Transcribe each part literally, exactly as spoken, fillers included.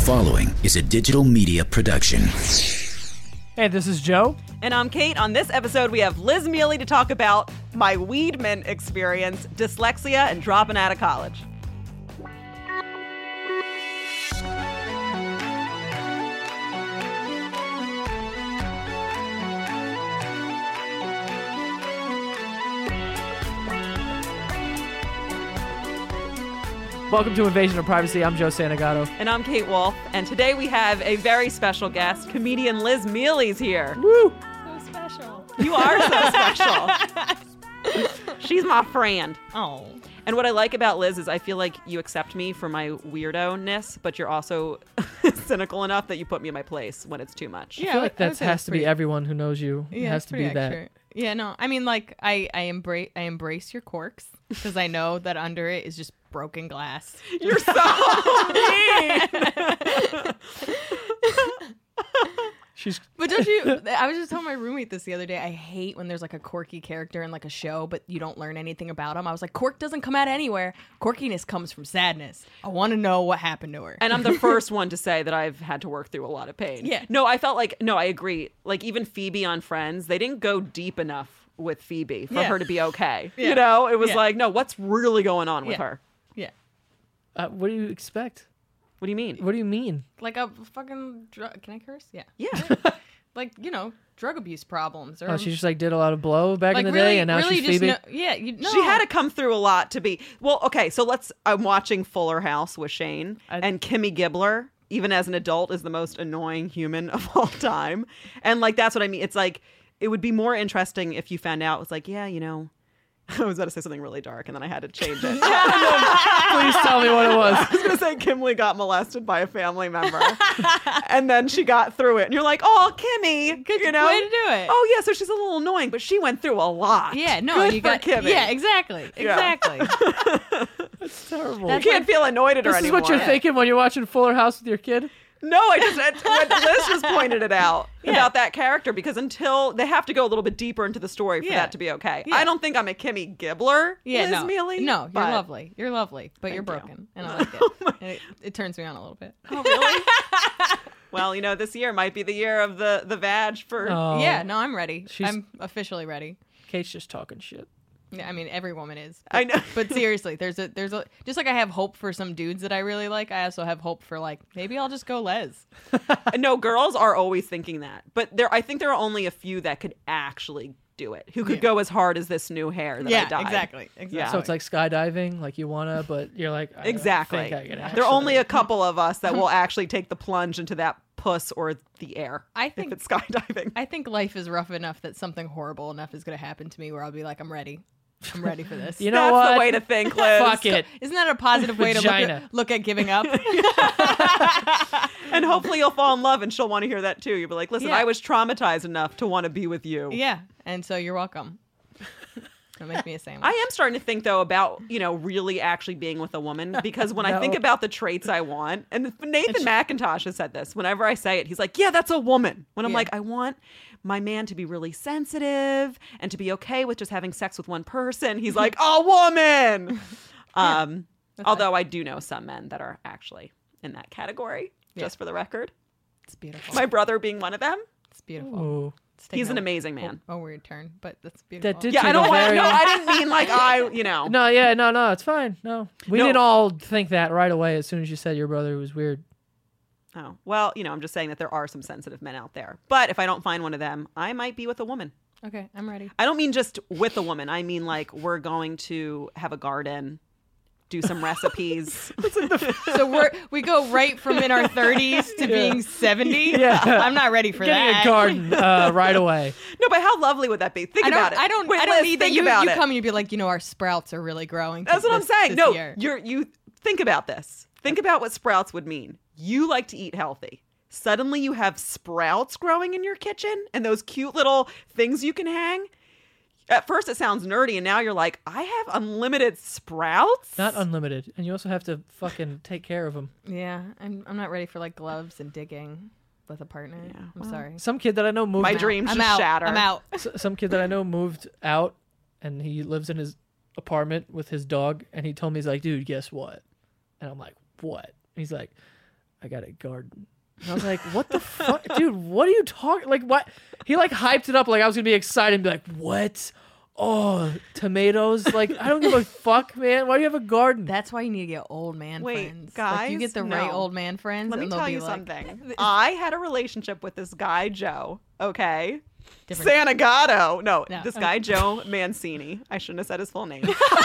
following is a digital media production. Hey, this is Joe. And I'm Kate. On this episode, we have Liz Mealy to talk about my weed mint experience, dyslexia, and dropping out of college. Welcome to Invasion of Privacy. I'm Joe Santagato. And I'm Kate Wolf. And today we have a very special guest. Comedian Liz Mealy's here. Woo! So special. You are so special. She's my friend. Oh. And what I like about Liz is I feel like you accept me for my weirdo-ness, but you're also cynical enough that you put me in my place when it's too much. Yeah, I feel like I would that say has that's to pretty- be everyone who knows you. Yeah, it has it's to be pretty that. accurate. Yeah, no, I mean, like, I, I embrace I embrace your quirks because I know that under it is just broken glass. You're so mean. She's But don't you? I was just telling my roommate this the other day. I hate when there's like a quirky character in like a show, but you don't learn anything about him. I was like, quirk doesn't come out anywhere. Quirkiness comes from sadness. I want to know what happened to her. And I'm the first one to say that I've had to work through a lot of pain. Yeah. No, I felt like, no, I agree. Like even Phoebe on Friends, they didn't go deep enough with Phoebe for Yeah. her to be okay. Yeah. You know, it was Yeah. like, no, what's really going on with Yeah. her? yeah, uh, what do you expect? What do you mean? What do you mean? like a fucking drug. Can I curse? Yeah, Yeah. like you know, drug abuse problems. Or Oh, she just like did a lot of blow back like in the really, day, and now really she's just Phoebe. know, yeah, you know. She had to come through a lot to be, well, okay, so let's, I'm watching Fuller House with Shane, I- and Kimmy Gibbler, even as an adult, is the most annoying human of all time. And like, that's what I mean. It's like, it would be more interesting if you found out, it's like, yeah, you know, I was about to say something really dark, and then I had to change it. Please tell me what it was. I was going to say Kimberly got molested by a family member, and then she got through it. And you're like, oh, Kimmy, Good you know? way to do it. Oh, yeah, so she's a little annoying, but she went through a lot. Yeah, no, Good you for got Kimmy. Yeah, exactly, Yeah. exactly. It's terrible. You can't feel annoyed at her This is anymore. what you're thinking when you're watching Fuller House with your kid? No, I just it, when Liz just pointed it out Yeah. about that character, because until they have to go a little bit deeper into the story for Yeah. that to be okay. Yeah. I don't think I'm a Kimmy Gibbler, Yeah, Liz no, Mealy. no, you're but- lovely. You're lovely, but you're Thank you. broken, and I like it. And it. It turns me on a little bit. Oh, really? Well, you know, this year might be the year of the the vag for. Oh, Yeah, no, I'm ready. She's- I'm officially ready. Kate's just talking shit. Yeah, I mean, every woman is. I know. But seriously, there's a there's a just like I have hope for some dudes that I really like. I also have hope for like maybe I'll just go les. No, girls are always thinking that, but there, I think there are only a few that could actually do it, who could Yeah. go as hard as this new hair that I Yeah, dyed. exactly, exactly. Yeah. So it's like skydiving, like you wanna, but you're like, I don't Exactly. think I can There are actually. only a couple of us that will actually take the plunge into that puss or the air. I think- if it's skydiving. I think life is rough enough that something horrible enough is going to happen to me where I'll be like, I'm ready. I'm ready for this. You know That's what? the way to think, Liz. Fuck it. Isn't that a positive way to look Vagina. at, look at giving up? And hopefully you'll fall in love, and she'll want to hear that too. You'll be like, listen, Yeah. I was traumatized enough to want to be with you. Yeah, and so you're welcome. That makes me a sandwich. I am starting to think, though, about, you know, really actually being with a woman, because when I No. think about the traits I want, and Nathan McIntosh has said this, whenever I say it, he's like, yeah, that's a woman. When I'm Yeah. like, I want my man to be really sensitive and to be okay with just having sex with one person. He's like, a woman. Um, That's although I do know some men that are actually in that category, just Yeah. for the record. It's beautiful. My brother being one of them. It's beautiful. Ooh. It's taken He's an a- amazing man. A, a weird turn, but that's beautiful. That did Yeah, take I don't a want. very... No, I didn't mean like I. You know. No, yeah, no, no, it's fine. No. We No. didn't all think that right away as soon as you said your brother was weird. Oh, well, you know, I'm just saying that there are some sensitive men out there. But if I don't find one of them, I might be with a woman. Okay, I'm ready. I don't mean just with a woman. I mean like we're going to have a garden, do some recipes. So we're we go right from in our thirties to being seventy. Yeah. I'm not ready for Getting that. a garden uh, right away. No, but how lovely would that be? Think I don't. about it. I don't. Wait, I don't Liz, need that. think You, about you it. come and you'd be like, you know, our sprouts are really growing. That's what I'm this- saying. this No, year. you're you think about this. Think about what sprouts would mean. You like to eat healthy. Suddenly you have sprouts growing in your kitchen and those cute little things you can hang. At first it sounds nerdy, and now you're like, I have unlimited sprouts? Not unlimited. And you also have to fucking take care of them. Yeah, I'm. I'm not ready for like gloves and digging with a partner. Yeah, I'm well, sorry. Some kid that I know moved My out. dreams I'm just out. shatter. I'm out. S- some kid that I know moved out, and he lives in his apartment with his dog, and he told me, he's like, dude, guess what? And I'm like, what? And he's like, I got a garden. And I was like, what the fuck? Dude, what are you talking? Like, what? He like hyped it up like I was going to be excited and be like, what? Oh, tomatoes? Like, I don't give a fuck, man. Why do you have a garden? That's why you need to get old man Wait, friends. guys, like, you get the no. right old man friends. Let me and they'll tell be you like, something. I had a relationship with this guy, Joe, okay? Different. Santagato. No, No. this guy, Joe Mancini. I shouldn't have said his full name.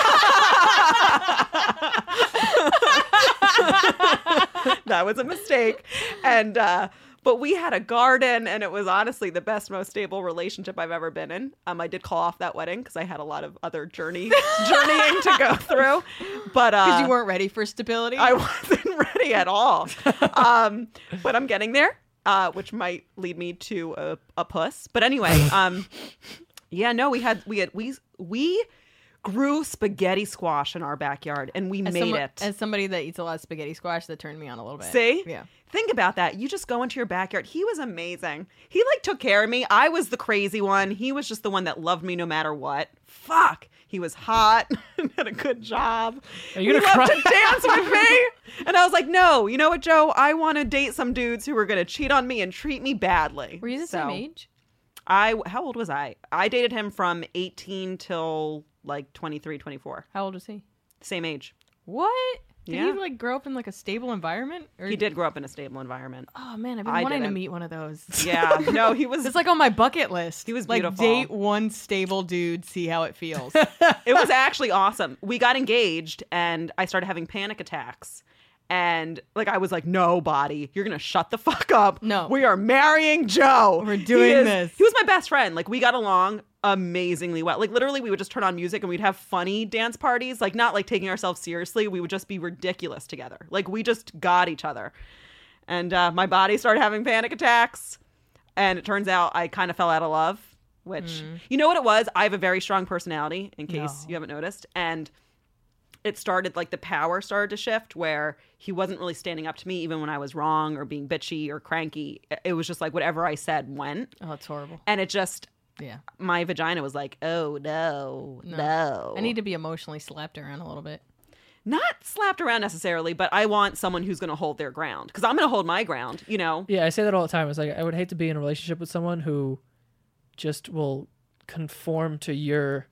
That was a mistake. And, uh, but we had a garden, and it was honestly the best, most stable relationship I've ever been in. Um, I did call off that wedding because I had a lot of other journey journeying to go through. But uh, Because you weren't ready for stability. I wasn't ready at all. Um, but I'm getting there, uh, which might lead me to a, a puss. But anyway, um, yeah, no, we had we had we we grew spaghetti squash in our backyard, and we as made someone- it. As somebody that eats a lot of spaghetti squash, that turned me on a little bit. See? Yeah. Think about that. You just go into your backyard. He was amazing. He like took care of me. I was the crazy one. He was just the one that loved me no matter what. Fuck. He was hot and had a good job. Are you he gonna loved cry? to dance with me. And I was like, no, you know what, Joe? I want to date some dudes who are going to cheat on me and treat me badly. Were you the So, same age? I, how old was I? I dated him from eighteen till like twenty-three, twenty-four. How old was he? Same age. What? Did Yeah. he like grow up in like a stable environment? Or He did grow up in a stable environment. Oh man, I've been I wanting to didn't. meet one of those. Yeah. No, he was. It's like on my bucket list. He was like beautiful. date one stable dude, see how it feels. It was actually awesome. We got engaged and I started having panic attacks. And like I was like, no, body, you're gonna shut the fuck up. No. We are marrying Joe. We're He doing is- this. He was my best friend. Like we got along amazingly well. Like literally we would just turn on music and we'd have funny dance parties. Like not like taking ourselves seriously. We would just be ridiculous together. Like we just got each other. And uh, my body started having panic attacks. And it turns out I kind of fell out of love. Which, you know what it was? I have a very strong personality, in case No. you haven't noticed. And it started, like, the power started to shift where he wasn't really standing up to me even when I was wrong or being bitchy or cranky. It was just like whatever I said went. Oh, it's horrible. And it just, Yeah. my vagina was like, oh, no, no. No. I need to be emotionally slapped around a little bit. Not slapped around necessarily, but I want someone who's going to hold their ground. Because I'm going to hold my ground, you know? Yeah, I say that all the time. It's like I would hate to be in a relationship with someone who just will conform to your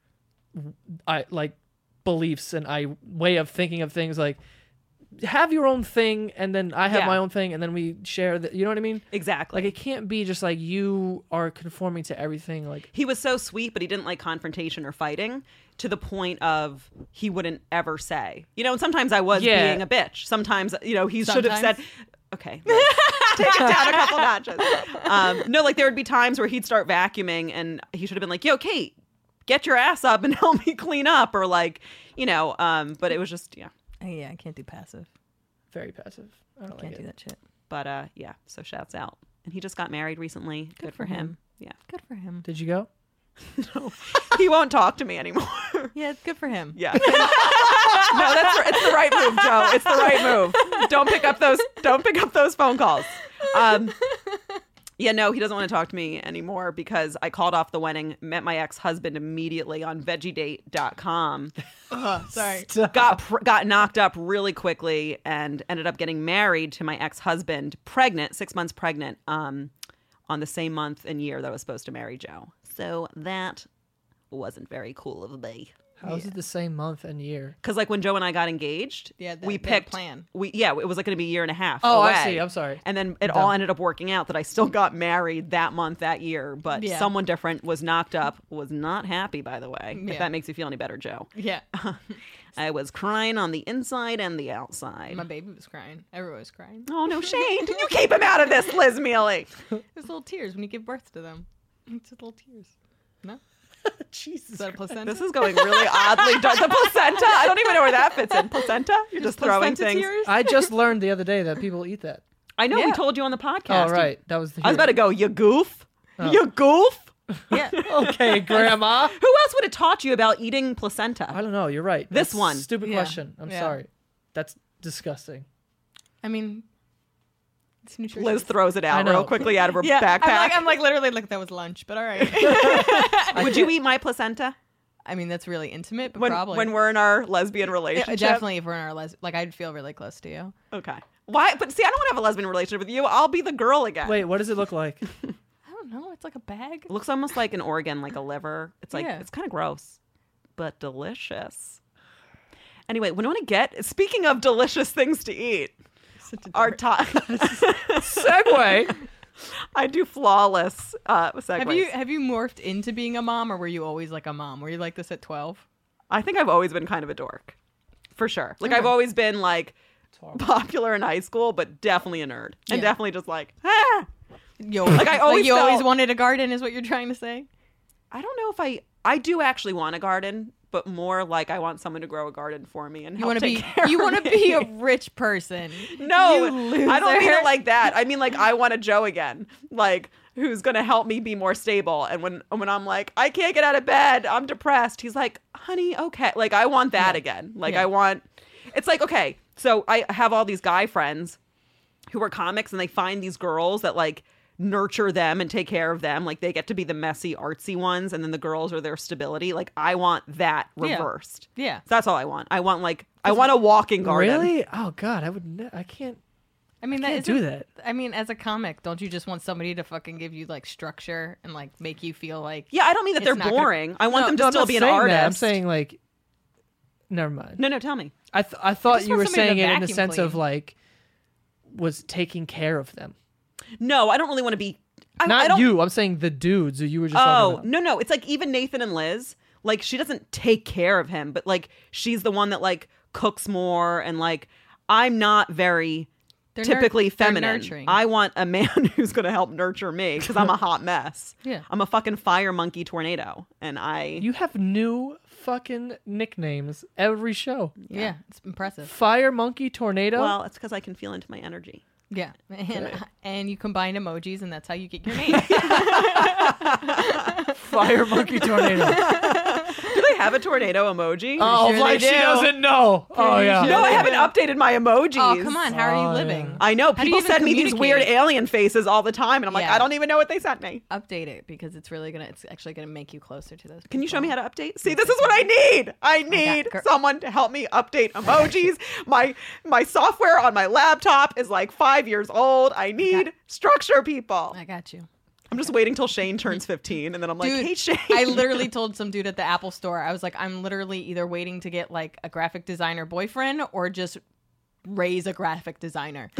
I like beliefs and I way of thinking of things. Like have your own thing and then I have Yeah. my own thing and then we share the, you know what I mean? Exactly. Like it can't be just like you are conforming to everything. Like He was so sweet, but he didn't like confrontation or fighting to the point of he wouldn't ever say, you know, and sometimes I was Yeah. being a bitch. Sometimes, you know, he should have said, Sometimes? okay, Liz, take it down a couple notches. Um, no, like there would be times where he'd start vacuuming and he should have been like, yo, Kate, get your ass up and help me clean up. Or like, you know, um, but it was just, yeah. Uh, yeah, I can't do passive. very passive. I don't Can't like do it. that shit. But uh, yeah, so shouts out. And he just got married recently. Good, for for him. him. Yeah. Good for him. Did you go? He won't talk to me anymore. Yeah, it's good for him. Yeah. No, that's it's the right move, Joe. It's the right move. Don't pick up those don't pick up those phone calls. Um Yeah, no, he doesn't want to talk to me anymore because I called off the wedding, met my ex-husband immediately on veggie date dot com. Oh, sorry. got pr- got knocked up really quickly and ended up getting married to my ex-husband, pregnant, six months pregnant, um, on the same month and year that I was supposed to marry Joe. So that wasn't very cool of me. How is it the same month and year? Because like when Joe and I got engaged, Yeah, that- we they had a picked plan. We yeah, it was like going to be a year and a half. Oh, I away. see. I'm sorry. And then it I'm all done. ended up working out that I still got married that month, that year. But Yeah. someone different was knocked up, was not happy, by the way. If Yeah. that makes you feel any better, Joe. Yeah. I was crying on the inside and the outside. My baby was crying. Everyone was crying. Oh no, Shane! You keep him out of this, Liz Mealy. There's little tears when you give birth to them. It's just little tears. No? Jesus. Is that a placenta? This is going really oddly dark. The placenta. I don't even know where that fits in. Placenta? You're just, throwing placenta things. tears? I just learned the other day that people eat that. I know. We Yeah. told you on the podcast. Oh, right. That was the I was about to go. You goof. Oh. You goof. Yeah. Okay, Grandma. Who else would have taught you about eating placenta? I don't know. You're right. This That's one. a Stupid Yeah. question. I'm Yeah. sorry. That's disgusting. I mean, it's nutritious. Liz throws it I out know. real quickly out of her Yeah, backpack. I'm like, I'm like literally like that was lunch, but all right. Would you eat my placenta? I mean, that's really intimate, but when probably when we're in our lesbian Yeah, relationship. definitely if we're in our les- like, I'd feel really close to you. Okay. Why? But see, I don't want to have a lesbian relationship with you. I'll be the girl again. Wait, what does it look like? I don't know. It's like a bag. It looks almost like an organ, like a liver. It's like Yeah. it's kind of gross, but delicious. Anyway, we want to get. Speaking of delicious things to eat, our top Segue. I do flawless uh, segues. Have you have you morphed into being a mom, or were you always like a mom? Were you like this at twelve? I think I've always been kind of a dork, for sure. Like Okay. I've always been like popular in high school, but definitely a nerd, and Yeah. definitely just like ah. You Like, I always you always felt- wanted a garden, is what you're trying to say? I don't know if I I do actually want a garden, but more like I want someone to grow a garden for me and You help want to take be care you of want to me. be a rich person. No, You I don't mean loser. it like that. I mean like I want a Joe again, like who's gonna help me be more stable. And when when I'm like I can't get out of bed, I'm depressed. He's like, honey, okay. Like I want that Yeah. again. Like Yeah. I want. It's like okay. So I have all these guy friends who are comics, and they find these girls that like nurture them and take care of them. Like they get to be the messy, artsy ones, and then the girls are their stability. Like I want that Yeah. reversed. Yeah. That's all I want. I want like I want a walking garden. Really? Oh God, I would. Ne- I can't. I mean, that Can't isn't- do that. I mean, as a comic, don't you just want somebody to fucking give you like structure and like make you feel like Yeah, I don't mean that It's they're not gonna- boring. I want No, them to No, I'm still not be an saying artist. that. I'm saying like. Never mind. no, no. Tell me. I th- I thought just you want were somebody to saying it in the vacuum sense of clean. like was taking care of them. No, I don't really want to be. I, I Not don't, you. I'm saying the dudes who you were just Oh talking about. no, no. It's like even Nathan and Liz. Like she doesn't take care of him, but like she's the one that like cooks more, and like I'm not very they're nur- typically they're feminine. nurturing. I want a man who's going to help nurture me because I'm a hot mess. Yeah. I'm a fucking fire monkey tornado, and I. You have new fucking nicknames every show. yeah. It's impressive. Fire monkey tornado. well, it's because I can feel into my energy. Yeah, and and you combine emojis, and that's how you get your name. Fire monkey tornado. Do they have a tornado emoji? Oh, sure like they she do. doesn't know. Oh Pretty yeah. sure. no, I haven't updated my emojis. Oh, come on, how are you Oh, living? yeah. I know How do you people even send me these weird communicate? alien faces all the time, and I'm like, Yeah. I don't even know what they sent me. Update it because it's really gonna. It's actually gonna make you closer to those. Can you show people. me how to update? See, this is what I need. I need girl. someone to help me update emojis. my my software on my laptop is like five years old. I need got- structure, people. I got you. I'm just waiting till Shane turns fifteen, and then I'm like, Dude, hey, Shane. I literally told some dude at the Apple store, I was like, I'm literally either waiting to get like a graphic designer boyfriend or just raise a graphic designer.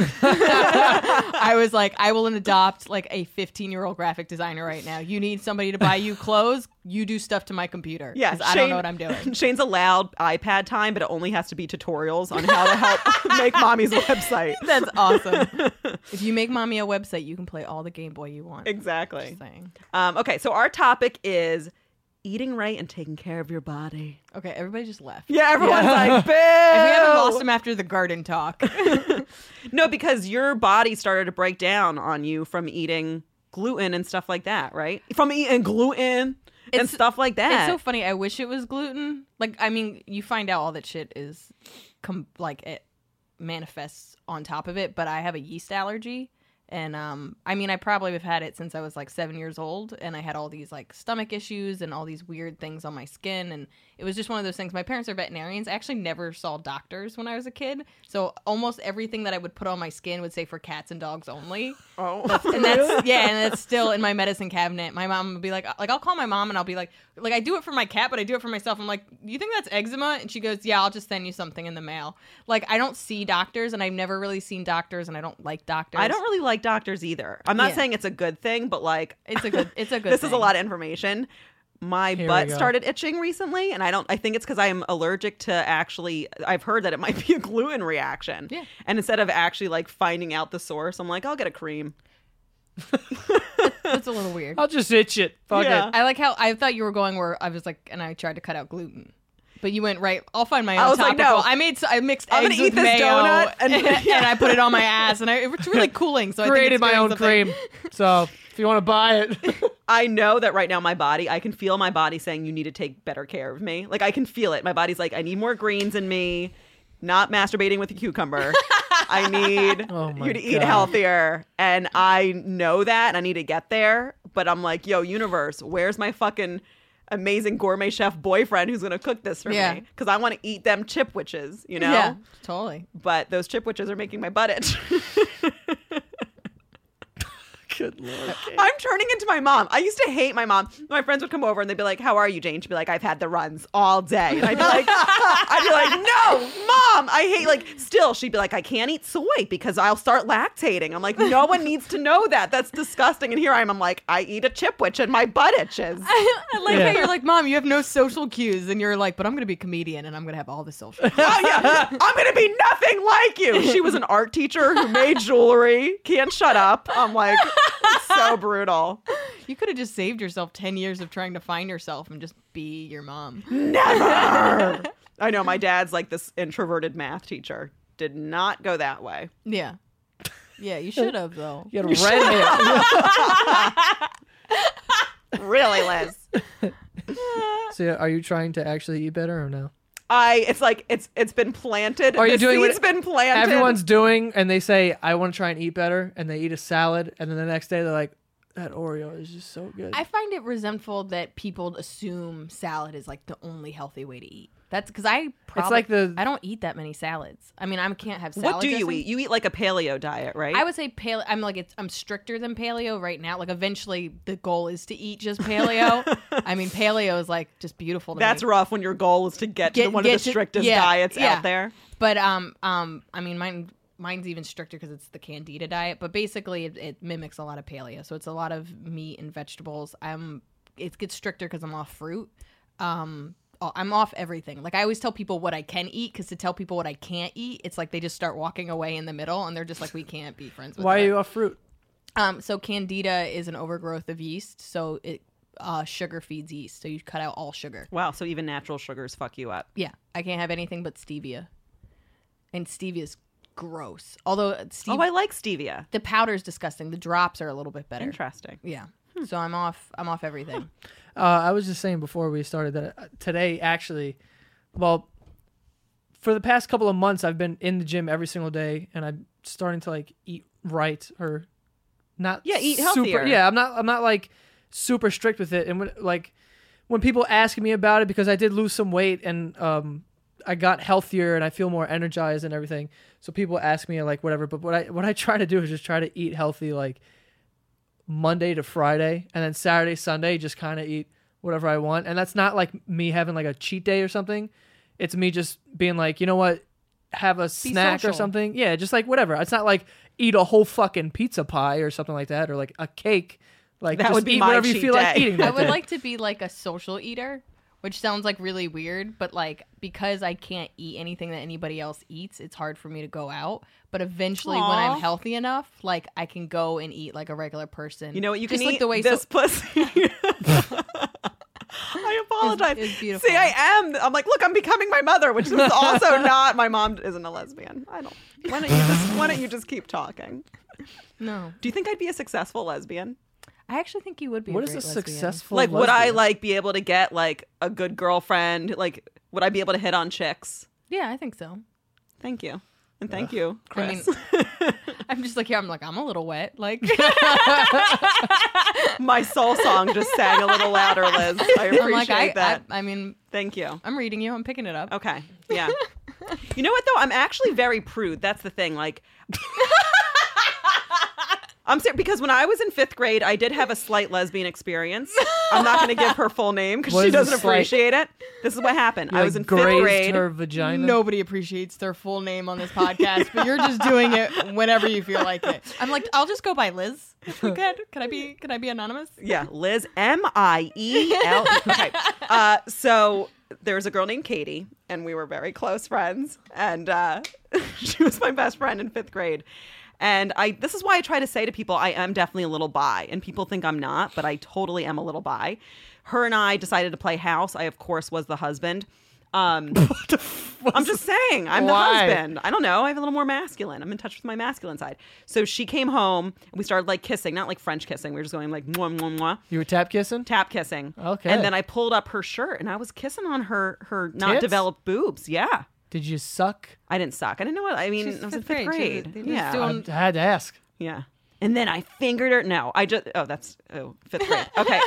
I was like, I will adopt like a fifteen year old graphic designer right now. You need somebody to buy you clothes. You do stuff to my computer. Yeah, 'cause I don't know what I'm doing. Shane's allowed iPad time, but it only has to be tutorials on how to help make mommy's website. That's awesome. If you make mommy a website, you can play all the Game Boy you want. Exactly. Just saying. Um, okay, so our topic is eating right and taking care of your body. Okay, everybody just left. Yeah, everyone's like, boo! If we haven't lost him after the garden talk. No, because your body started to break down on you from eating gluten and stuff like that, right? From eating gluten and It's- stuff like that. It's so funny. I wish it was gluten. Like, I mean, you find out all that shit is, com- like, it manifests on top of it. But I have a yeast allergy, and um, I mean, I probably have had it since I was like seven years old, and I had all these like stomach issues and all these weird things on my skin, and it was just one of those things. My parents are veterinarians. I actually never saw doctors when I was a kid, so almost everything that I would put on my skin would say for cats and dogs only. oh. And that's yeah, and that's still in my medicine cabinet. My mom would be like, like I'll call my mom and I'll be like, like I do it for my cat, but I do it for myself. I'm like, you think that's eczema? And she goes, yeah, I'll just send you something in the mail. Like I don't see doctors, and I've never really seen doctors, and I don't like doctors. I don't really like doctors either. I'm not Yeah. saying it's a good thing, but like It's a good. It's a good. this is a thing. lot of information. My Here we butt go. started itching recently, and I don't I think it's because I'm allergic to actually I've heard that it might be a gluten reaction. Yeah. And instead of actually like finding out the source, I'm like, I'll get a cream. That's a little weird. I'll just itch it. Fuck Yeah. it. I like how I thought you were going where I was like, and I tried to cut out gluten. But you went right. I'll find my own I was like, topical. no. I made. I mixed I'm eggs gonna eat with this mayo, donut and- and, and I put it on my ass, and I, it's really cooling. So I think Created it's my doing own something. cream. So if you want to buy it, I know that right now my body, I can feel my body saying you need to take better care of me. Like I can feel it. My body's like, I need more greens in me, not masturbating with a cucumber. I need Oh my you to eat God. healthier. And I know that and I need to get there. But I'm like, yo, universe, where's my fucking amazing gourmet chef boyfriend who's going to cook this for Yeah. me because I want to eat them chipwiches, you know? Yeah, totally. But those chipwiches are making my butt itch. Good lord. I'm turning into my mom. I used to hate my mom. My friends would come over and they'd be like, "How are you, Jane?" She'd be like, "I've had the runs all day." And I'd be like, I'd be like, "No, Mom, I hate like." Still, she'd be like, "I can't eat soy because I'll start lactating." I'm like, "No one needs to know that. That's disgusting." And here I am. I'm like, I eat a chipwich and my butt itches. I, I like Yeah. how you're like, Mom, you have no social cues, and you're like, but I'm gonna be a comedian and I'm gonna have all the social cues. Oh yeah, I'm gonna be nothing like you. She was an art teacher who made jewelry. Can't shut up. I'm like, it's so brutal. You could have just saved yourself ten years of trying to find yourself and just be your mom. Never. I know my dad's like this introverted math teacher. Did not go that way. Yeah. Yeah, you should have though. You had red hair. Really, Liz. So yeah, are you trying to actually eat better or no? I. It's like it's it's been planted. Are you the doing what seed's been planted. Everyone's doing, and they say, "I want to try and eat better," and they eat a salad, and then the next day they're like, "That Oreo is just so good." I find it resentful that people assume salad is like the only healthy way to eat. That's because I probably like the- I don't eat that many salads. I mean, I can't have salad What do you dressing. eat? You eat like a paleo diet, right? I would say paleo. I'm like it's, I'm stricter than paleo right now. Like eventually, the goal is to eat just paleo. I mean, paleo is like just beautiful. To That's me. rough when your goal is to get, to Get- the, one get of the to- strictest yeah, diets yeah. out there. But um um I mean mine mine's even stricter because it's the Candida diet. But basically, it, it mimics a lot of paleo. So it's a lot of meat and vegetables. I'm it gets stricter because I'm off fruit. Um. Oh, I'm off everything. Like I always tell people what I can eat because to tell people what I can't eat, it's like they just start walking away in the middle and they're just like, we can't be friends with Why her. are you off fruit? Um, so Candida is an overgrowth of yeast, so it uh, sugar feeds yeast. So you cut out all sugar. Wow. So even natural sugars fuck you up. Yeah, I can't have anything but stevia, and stevia's gross. Although stevia, Oh, I like stevia. the powder's disgusting. The drops are a little bit better. Interesting. Yeah. So I'm off. I'm off everything. Uh, I was just saying before we started that uh, today, actually, well, for the past couple of months, I've been in the gym every single day, and I'm starting to like eat right or not. Yeah, eat super, healthier. Yeah, I'm not. I'm not like super strict with it. And when like when people ask me about it, because I did lose some weight and um, I got healthier and I feel more energized and everything. So people ask me like whatever. But what I what I try to do is just try to eat healthy, like Monday to Friday, and then Saturday, Sunday, just kind of eat whatever I want. And that's not like me having like a cheat day or something. It's me just being like, you know what, have a snack or social. something. Yeah, just like whatever. It's not like eat a whole fucking pizza pie or something like that, or like a cake. Like That just would be eat my whatever you cheat feel like day. eating that I would day. like to be like a social eater, which sounds like really weird, but like because I can't eat anything that anybody else eats, it's hard for me to go out. But eventually, when Aw. I'm healthy enough, like I can go and eat like a regular person. You know what? You Just can like eat the way this so- pussy. I apologize. It's- it's beautiful. See, I am. I'm like, look, I'm becoming my mother, which is also not. My mom isn't a lesbian. I don't. Why don't you just? Why don't you just keep talking? No, Do you think I'd be a successful lesbian? I actually think you would be. What a is a great lesbian. successful Like, would I lesbian? like be able to get like a good girlfriend? Like, would I be able to hit on chicks? Yeah, I think so. Thank you, and thank you, I Chris. mean, I'm just like, yeah, I'm like, I'm a little wet. Like, My soul song just sang a little louder, Liz. I appreciate I'm like, I, that. I, I mean, Thank you. I'm reading you. I'm picking it up. Okay. Yeah. You know what though? I'm actually very prude. That's the thing. Like, I'm serious because when I was in fifth grade, I did have a slight lesbian experience. I'm not going to give her full name because What she is a doesn't slight- appreciate it. This is what happened. You, I like, was in fifth grazed grade. her vagina. Nobody appreciates their full name on this podcast, but you're just doing it whenever you feel like it. I'm like, I'll just go by Liz. Good. Can I be? Can I be anonymous? Yeah, Liz, M I E L. Okay. Uh, so there was a girl named Katie, and we were very close friends. And uh, she was my best friend in fifth grade. And I, this is why I try to say to people, I am definitely a little bi. And people think I'm not, but I totally am a little bi. Her and I decided to play house. I, of course, was the husband. Um, I'm just saying, I'm Why? the husband. I don't know. I have a little more masculine. I'm in touch with my masculine side. So she came home and we started like kissing, not like French kissing. We were just going like mwah, mwah, mwah, You were tap kissing? tap kissing. Okay. And then I pulled up her shirt and I was kissing on her, her not Tits? developed boobs. Yeah. Did you suck? I didn't suck. I didn't know what, I mean, She's I was in fifth fifth grade. She grade. was- they just Yeah. doing- I had to ask. Yeah. And then I fingered her. No, I just, oh, that's, oh, fifth grade. Okay.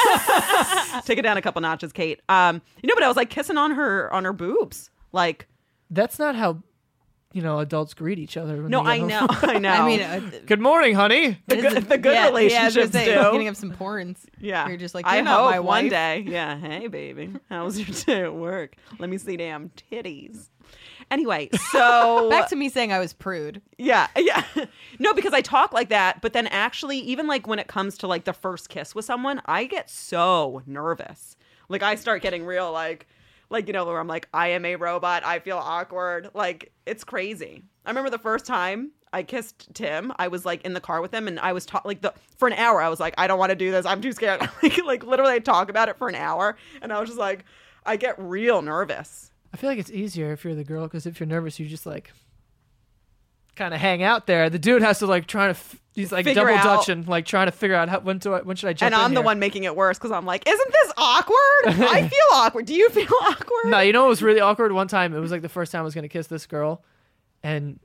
Uh, take it down a couple notches, Kate. Um, you know, but I was like kissing on her, on her boobs. Like, That's not how, you know, adults greet each other. when no, they I get know. home. I know. I mean, uh, Good morning, honey. the good, the good yeah, relationships yeah, I was gonna say, do. Getting up some porns. Yeah. You're just like, I you're not hope my one wife. day. Yeah. Hey, baby. How was your day at work? Let me see damn titties. Anyway, so Back to me saying I was prude. yeah, yeah. No, because I talk like that, but then actually, even like when it comes to like the first kiss with someone, I get so nervous. Like I start getting real like like you know where I'm like, I am a robot, I feel awkward. Like it's crazy. I remember the first time I kissed Tim, I was like in the car with him and I was ta- like the for an hour I was like, I don't want to do this. I'm too scared. like like literally I talk about it for an hour and I was just like I get real nervous. I feel like it's easier if you're the girl because if you're nervous, you just like kind of hang out there. The dude has to like trying to f- he's like Figure double out- dutching, like trying to figure out how, when to when should I jump And in I'm the here? one making it worse because I'm like, isn't this awkward? I feel awkward. Do you feel awkward? No, you know what was really awkward? One time, it was like the first time I was gonna kiss this girl, and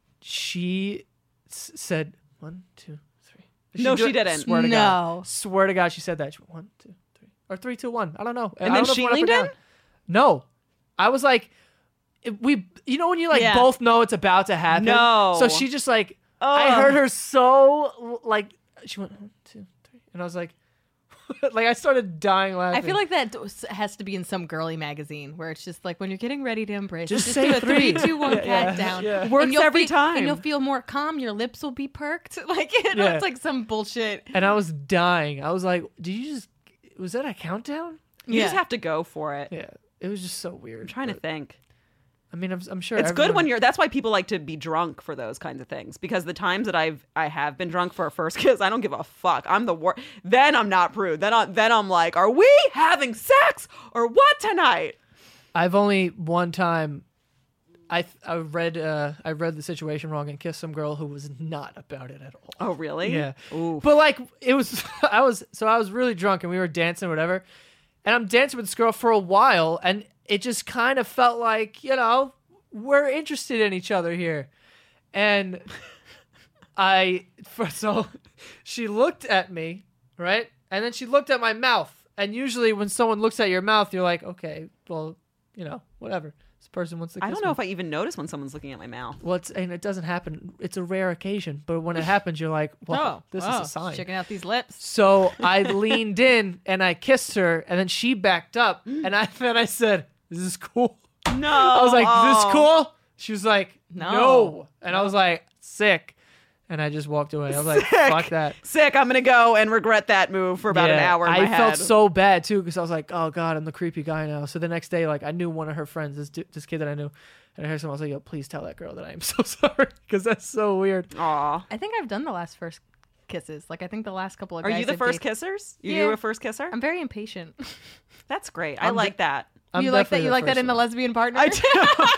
she s- said one, two, three. No, do she it? didn't. Swear to No. God. Swear to God, she said that. She went, one, two, three, or three, two, one. I don't know. And I then don't know if she it went up or leaned down. in? No, I was like, it- we. You know when you like Yeah. both know it's about to happen. No. So she just like I Ugh. heard her so like she went one, two, three, and I was like, like I started dying laughing. I feel like that d- has to be in some girly magazine where it's just like when you're getting ready to embrace, Just just, say do a three. three, two, one, Yeah, yeah, pat down. yeah. Works And you'll every feel- time. and you'll feel more calm. Your lips will be perked. Like you know, Yeah. it's like some bullshit. and I was dying. I was like, did you just? Was that a countdown? You Yeah. just have to go for it. Yeah, it was just so weird. I'm trying to but- think. I mean, I'm, I'm sure It's good everyone- when you're. That's why people like to be drunk for those kinds of things because the times that I've I have been drunk for a first kiss, I don't give a fuck. I'm the worst. Then I'm not prude. Then I, then I'm like, are we having sex or what tonight? I've only one time. I I read uh I read the situation wrong and kissed some girl who was not about it at all. Oh really? Yeah. Ooh. But like it was I was so I was really drunk and we were dancing or whatever. And I'm dancing with this girl for a while and it just kind of felt like, you know, we're interested in each other here. And I for, so she looked at me, right? And then she looked at my mouth. And usually when someone looks at your mouth, you're like, okay, well, you know, whatever. This person wants to kiss I don't know me. if I even notice when someone's looking at my mouth. Well, it's, and it doesn't happen. It's a rare occasion, but when it happens, you're like, "Well, oh, this oh, is a sign." Checking out these lips. So I leaned in and I kissed her, and then she backed up, and I then I said, "Is this cool?" No. I was like, "Is this Oh. cool?" She was like, No. "No," and I was like, "Sick," and I just walked away. I was like, Sick. "Fuck that." Sick. I'm gonna go and regret that move for about an Yeah, hour. In I my felt head. so bad too because I was like, "Oh God, I'm the creepy guy now." So the next day, like, I knew one of her friends, this du- this kid that I knew, and I heard someone I was like, "Yo, please tell that girl that I am so sorry," because that's so weird. Aw. I think I've done the last first kisses. Like I think the last couple of Are guys you the I've first dated- kissers? You Yeah. you a first kisser? I'm very impatient. That's great. I I'm like the- that. I'm you like that? definitely You the like that first in the one. lesbian partner? I do.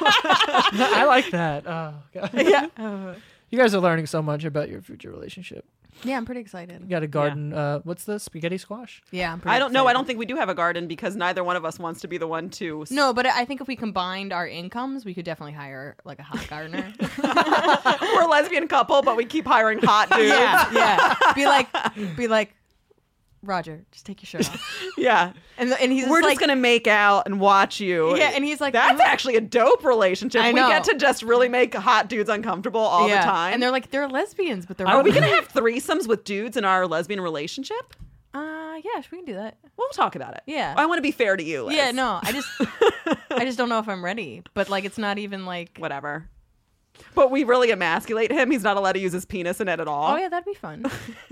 I like that. Oh, God. yeah. You guys are learning so much about your future relationship. Yeah, I'm pretty You excited. got a garden. Uh, what's the spaghetti squash? Yeah, I'm pretty I don't know. I excited. don't think we do have a garden because neither one of us wants to be the one to. s- No, but I think if we combined our incomes, we could definitely hire like a hot gardener. We're a lesbian couple, but we keep hiring hot dudes. yeah, yeah. Be like, be like, Roger, just take your shirt off. Yeah. And and he's We're just just like, gonna make out and watch you. yeah, and he's like, That's actually a dope relationship. I We know. get to just really make hot dudes uncomfortable all yeah. the time. And they're like, they're lesbians, but they're. Are we women. gonna have threesomes with dudes in our lesbian relationship? Uh, yeah, we can do that. We'll talk about it. Yeah. I want to be fair to you, Liz. Yeah, no, I just, I just don't know if I'm ready. But like, it's not even like. Whatever. But we really emasculate him. He's not allowed to use his penis in it at all. Oh yeah, that'd be fun.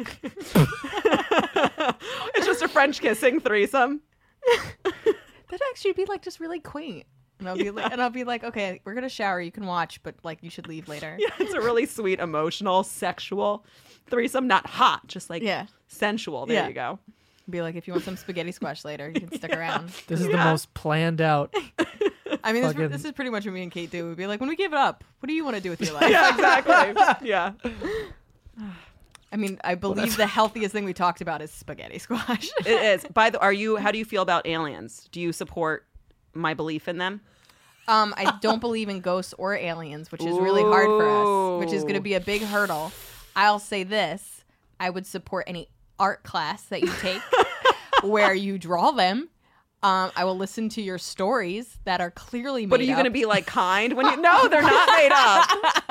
It's just a French kissing threesome. That'd actually be like just really quaint. And I'll be like, and I'll be like, okay, we're gonna shower. You can watch, but like, you should leave later. Yeah, it's a really sweet, emotional, sexual threesome. Not hot, just like Yeah. sensual. There Yeah. you go. Be like, if you want some spaghetti squash later, you can stick around. This is the Yeah. most planned out. I mean, this, Fucking- this is pretty much what me and Kate do. We'd be like, when we give it up, what do you want to do with your life? Yeah, exactly. Yeah. I mean, I believe the healthiest thing we talked about is spaghetti squash. It is. By the are you how do you feel about aliens? Do you support my belief in them? um, I don't believe in ghosts or aliens, which is really hard for us, which is Ooh. going to be a big hurdle. I'll say this. I would support any art class that you take where you draw them. Um, I will listen to your stories that are clearly made But are you up. going to be like kind when you? No, they're not made up.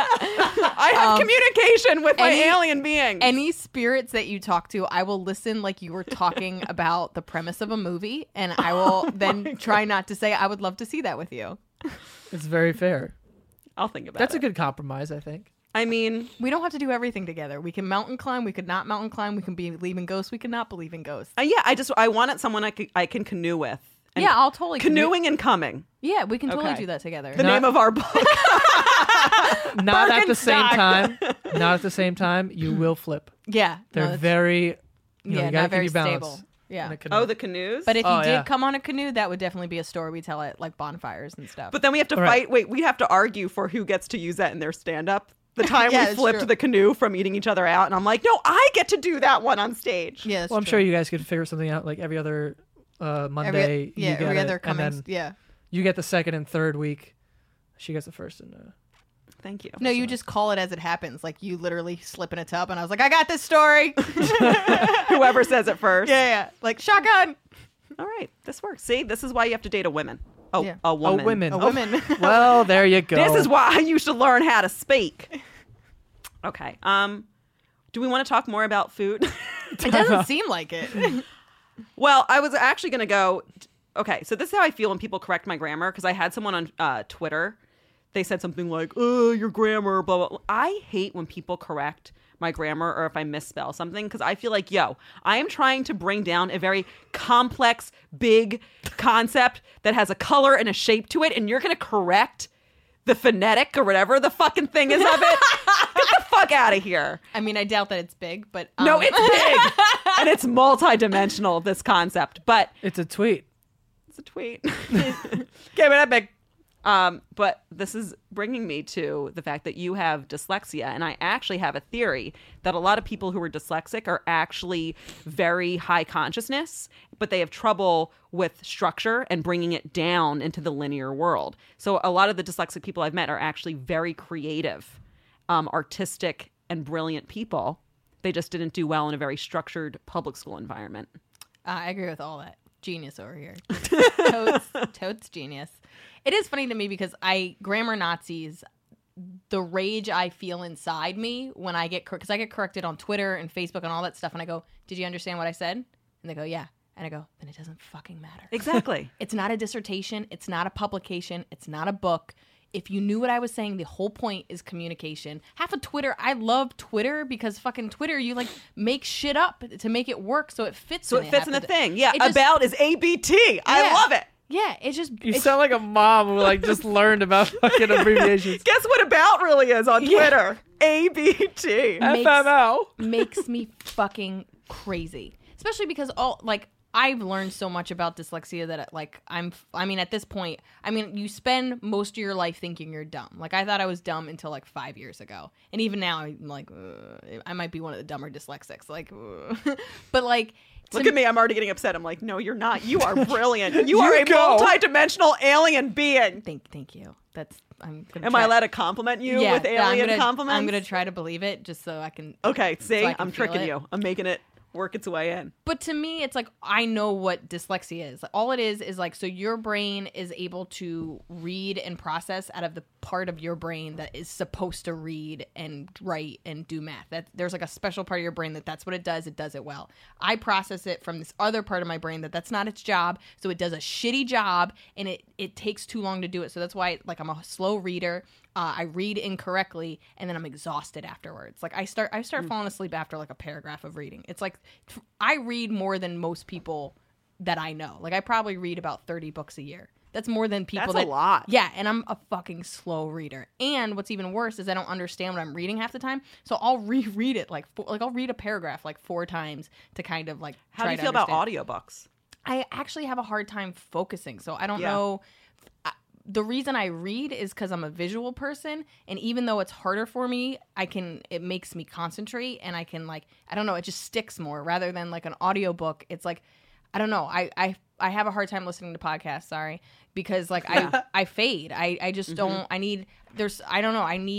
I have Um, communication with my any- alien beings. Any spirits that you talk to, I will listen like you were talking about the premise of a movie, and I will Oh then try not to say I would love to see that with you. It's very fair. I'll think about That's it. a good compromise, I think. I mean, We don't have to do everything together. We can mountain climb. We could not mountain climb. We can believe in ghosts. We could not believe in ghosts. uh, yeah. I just I wanted someone I could I can canoe with. And Yeah, I'll totally canoe- canoeing and coming. Yeah, we can totally Okay. do that together. The Not- name of our book. Not at the same Birkenstock. time. Not at the same time. You will flip. yeah, no, They're that's- very. You know, yeah, you gotta not keep very your balance stable. Yeah. in a canoe. Oh, the canoes. But if Oh, you did yeah. come on a canoe, that would definitely be a story we tell at like bonfires and stuff. But then we have to All right. fight. Wait, we have to argue for who gets to use that in their stand-up. The time Yeah, we that's flipped true. the canoe from eating each other out, and I'm like, no, I get to do that one on stage. yeah, that's well, I'm true. sure you guys could figure something out. Like every other uh, Monday, every, yeah, you get every it, other and coming. then Yeah. you get the second and third week. She gets the first and. Uh, Thank you. No, you just call it as it happens. Like you literally slip in a tub, and I was like, I got this story. Whoever says it first. yeah, yeah. Like shotgun. All right, this works. See, this is why you have to date a woman. Oh, Yeah. a woman. Oh, women. A woman. well, there you go. This is why you should learn how to speak. Okay. Um, do we want to talk more about food? It doesn't seem like it. Well, I was actually going to go. Okay, so this is how I feel when people correct my grammar, because I had someone on uh, Twitter. They said something like, "Oh, your grammar, blah, blah, blah." I hate when people correct my grammar or if I misspell something, because I feel like, yo, I am trying to bring down a very complex, big concept that has a color and a shape to it, and you're going to correct the phonetic or whatever the fucking thing is of it. Get the fuck out of here. I mean, I doubt that it's big, but um, No, it's big. And it's multidimensional, this concept. But It's a tweet. it's a tweet. Okay, but that big. Um, but this is bringing me to the fact that you have dyslexia, and I actually have a theory that a lot of people who are dyslexic are actually very high consciousness, but they have trouble with structure and bringing it down into the linear world. So a lot of the dyslexic people I've met are actually very creative, um, artistic, and brilliant people. They just didn't do well in a very structured public school environment. Uh, I agree with all that. Genius over here. totes, totes genius. It is funny to me because I grammar Nazis. The rage I feel inside me when I get because I get corrected on Twitter and Facebook and all that stuff, and I go, "Did you understand what I said?" And they go, "Yeah," and I go, "Then it doesn't fucking matter." Exactly. It's not a dissertation. It's not a publication. It's not a book. If you knew what I was saying, the whole point is communication. Half of Twitter, I love Twitter because fucking Twitter, you like make shit up to make it work so it fits. So in it fits in the half thing. Yeah, It just- about is A B T. I Yeah. love it. Yeah, it's just You it's, sound like a mom who like just learned about fucking abbreviations. Guess what about really is on Yeah. Twitter? A B T. Makes- F M L. makes me fucking crazy. Especially because all like I've learned so much about dyslexia that like I'm I mean at this point, I mean you spend most of your life thinking you're dumb. Like I thought I was dumb until like five years ago. And even now I'm like uh, I might be one of the dumber dyslexics. Like uh. But like to Look at me. I'm already getting upset. I'm like, no, you're not. You are brilliant. You, You are a go. multi-dimensional alien being. Thank thank you. That's I'm gonna Am try- I allowed to compliment you yeah, with I'm alien gonna, compliments? I'm gonna try to believe it just so I can Okay, see? so I can I'm feel tricking it. you. I'm making it work its way in. But to me, it's like I know what dyslexia is. All it is is like so your brain is able to read and process out of the part of your brain that is supposed to read and write and do math. That there's like a special part of your brain that that's what it does. It does it well. I process it from this other part of my brain that that's not its job. So it does a shitty job and it it takes too long to do it. So that's why like I'm a slow reader. Uh, I read incorrectly and then I'm exhausted afterwards. Like I start I start falling asleep after like a paragraph of reading. It's like t- I read more than most people that I know. Like I probably read about thirty books a year. That's more than people That's a that lot. Yeah, and I'm a fucking slow reader. And what's even worse is I don't understand what I'm reading half the time. So I'll reread it like four, like I'll read a paragraph like four times to kind of like How try do you to feel about understand. audiobooks? I actually have a hard time focusing. So I don't Yeah. know. I, the reason I read is because I'm a visual person. And even though it's harder for me, I can, it makes me concentrate and I can like, I don't know, it just sticks more rather than like an audiobook. It's like, I don't know. I, I, I have a hard time listening to podcasts. Sorry. Because like I, I fade. I, I just don't, I need, there's, I don't know. I need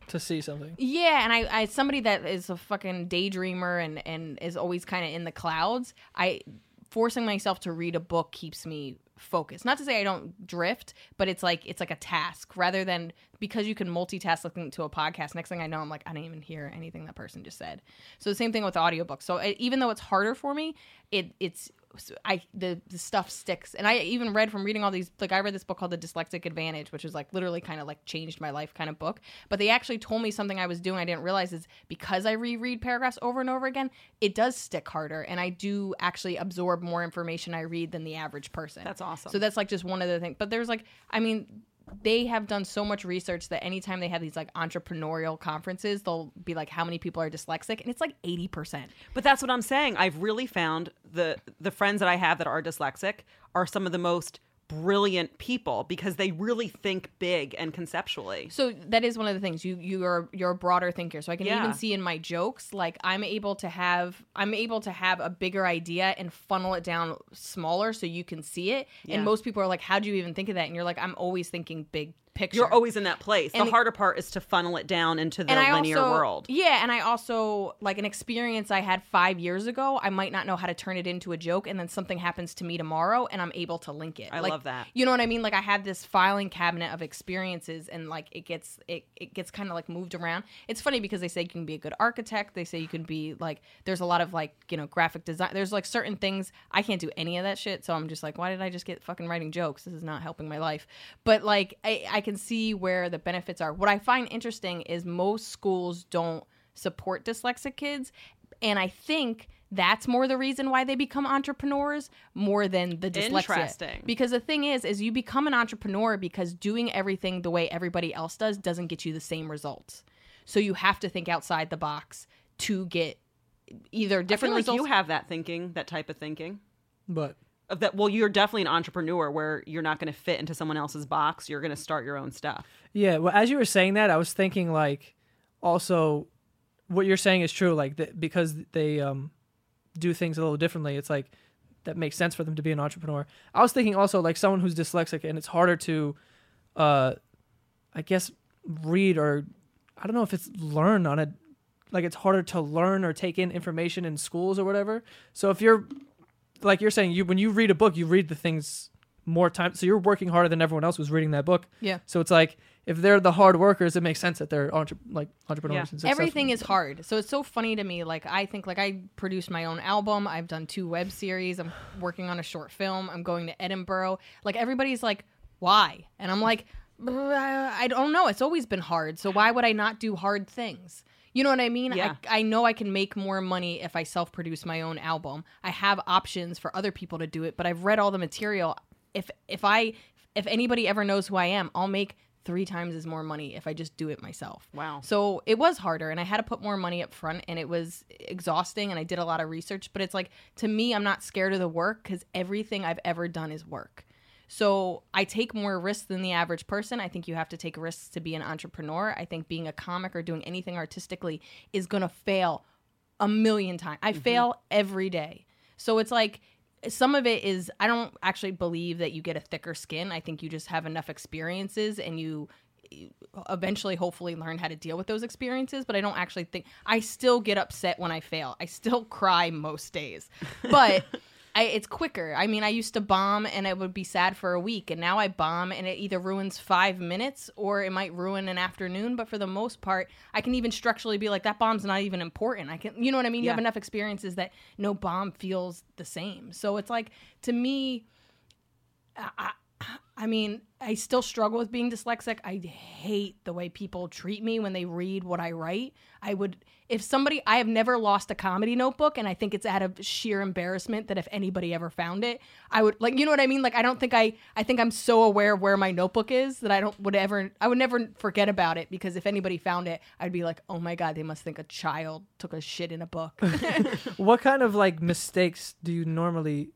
to see something. Yeah, and I, I somebody that is a fucking daydreamer and, and is always kind of in the clouds, I forcing myself to read a book keeps me focused. Not to say I don't drift, but it's like it's like a task rather than because you can multitask listening to a podcast. Next thing I know, I'm like, I didn't even hear anything that person just said. So the same thing with audiobooks. So it, even though it's harder for me, it it's I the, the stuff sticks. And I even read from reading all these, like I read this book called The Dyslexic Advantage, which was like literally kind of like changed my life kind of book. But they actually told me something I was doing I didn't realize is because I reread paragraphs over and over again, it does stick harder. And I do actually absorb more information I read than the average person. That's awesome. So that's like just one of the things. But there's like, I mean, they have done so much research that anytime they have these like entrepreneurial conferences, they'll be like, how many people are dyslexic? And it's like eighty percent. But that's what I'm saying. I've really found the the friends that I have that are dyslexic are some of the most brilliant people because they really think big and conceptually. So that is one of the things. You you are you're a broader thinker. So I can Yeah. even see in my jokes, like I'm able to have I'm able to have a bigger idea and funnel it down smaller so you can see it. Yeah. And most people are like, how do you even think of that? And you're like, I'm always thinking big picture. You're always in that place. And the the- harder part is to funnel it down into the and I linear also, world. Yeah, and I also, like an experience I had five years ago, I might not know how to turn it into a joke, and then something happens to me tomorrow, and I'm able to link it. I Like, love that. You know what I mean? Like I have this filing cabinet of experiences, and like it gets it, it gets kind of like moved around. It's funny because they say you can be a good architect. They say you can be like, there's a lot of like, you know, graphic design. There's like certain things, I can't do any of that shit, so I'm just like, why did I just get fucking writing jokes? This is not helping my life. But like, I, I can see where the benefits are. What I find interesting is most schools don't support dyslexic kids, and I think that's more the reason why they become entrepreneurs more than the dyslexia. Interesting. Because the thing is, is you become an entrepreneur because doing everything the way everybody else does doesn't get you the same results. So you have to think outside the box to get either I feel different like results. you have that thinking, that type of thinking. But Of that, well, you're definitely an entrepreneur where you're not going to fit into someone else's box. You're going to start your own stuff. yeah, well, as you were saying that, I was thinking like, also, what you're saying is true. Like th- because they um, do things a little differently, it's like that makes sense for them to be an entrepreneur. I was thinking also like someone who's dyslexic and it's harder to, uh, I guess, read or I don't know if it's learn on it. Like it's harder to learn or take in information in schools or whatever. So if you're like you're saying, you when you read a book, you read the things more time. So you're working harder than everyone else was reading that book. Yeah. So it's like if they're the hard workers, it makes sense that they're entre- like entrepreneurs. Yeah. And successful. Everything is hard. So it's so funny to me. Like I think like I produced my own album. I've done two web series. I'm working on a short film. I'm going to Edinburgh. Like everybody's like, why? And I'm like, I don't know. It's always been hard. So why would I not do hard things? You know what I mean? Yeah. I, I know I can make more money if I self-produce my own album. I have options for other people to do it, but I've read all the material. If if I if anybody ever knows who I am, I'll make three times as more money if I just do it myself. Wow. So it was harder, and I had to put more money up front, and it was exhausting, and I did a lot of research. But it's like, to me, I'm not scared of the work because everything I've ever done is work. So I take more risks than the average person. I think you have to take risks to be an entrepreneur. I think being a comic or doing anything artistically is going to fail a million times. I fail every day. So it's like some of it is, I don't actually believe that you get a thicker skin. I think you just have enough experiences and you eventually hopefully learn how to deal with those experiences. But I don't actually think, I still get upset when I fail. I still cry most days. But I, it's quicker. I mean, I used to bomb and I would be sad for a week, and now I bomb and it either ruins five minutes or it might ruin an afternoon. But for the most part, I can even structurally be like, that bomb's not even important. I can, you know what I mean? You Yeah. have enough experiences that no bomb feels the same. So it's like, to me, I, I mean, I still struggle with being dyslexic. I hate the way people treat me when they read what I write. I would, if somebody, I have never lost a comedy notebook, and I think it's out of sheer embarrassment that if anybody ever found it, I would, like, you know what I mean? Like, I don't think I, I think I'm so aware of where my notebook is that I don't, would ever, I would never forget about it, because if anybody found it, I'd be like, oh my God, they must think a child took a shit in a book. What kind of like mistakes do you normally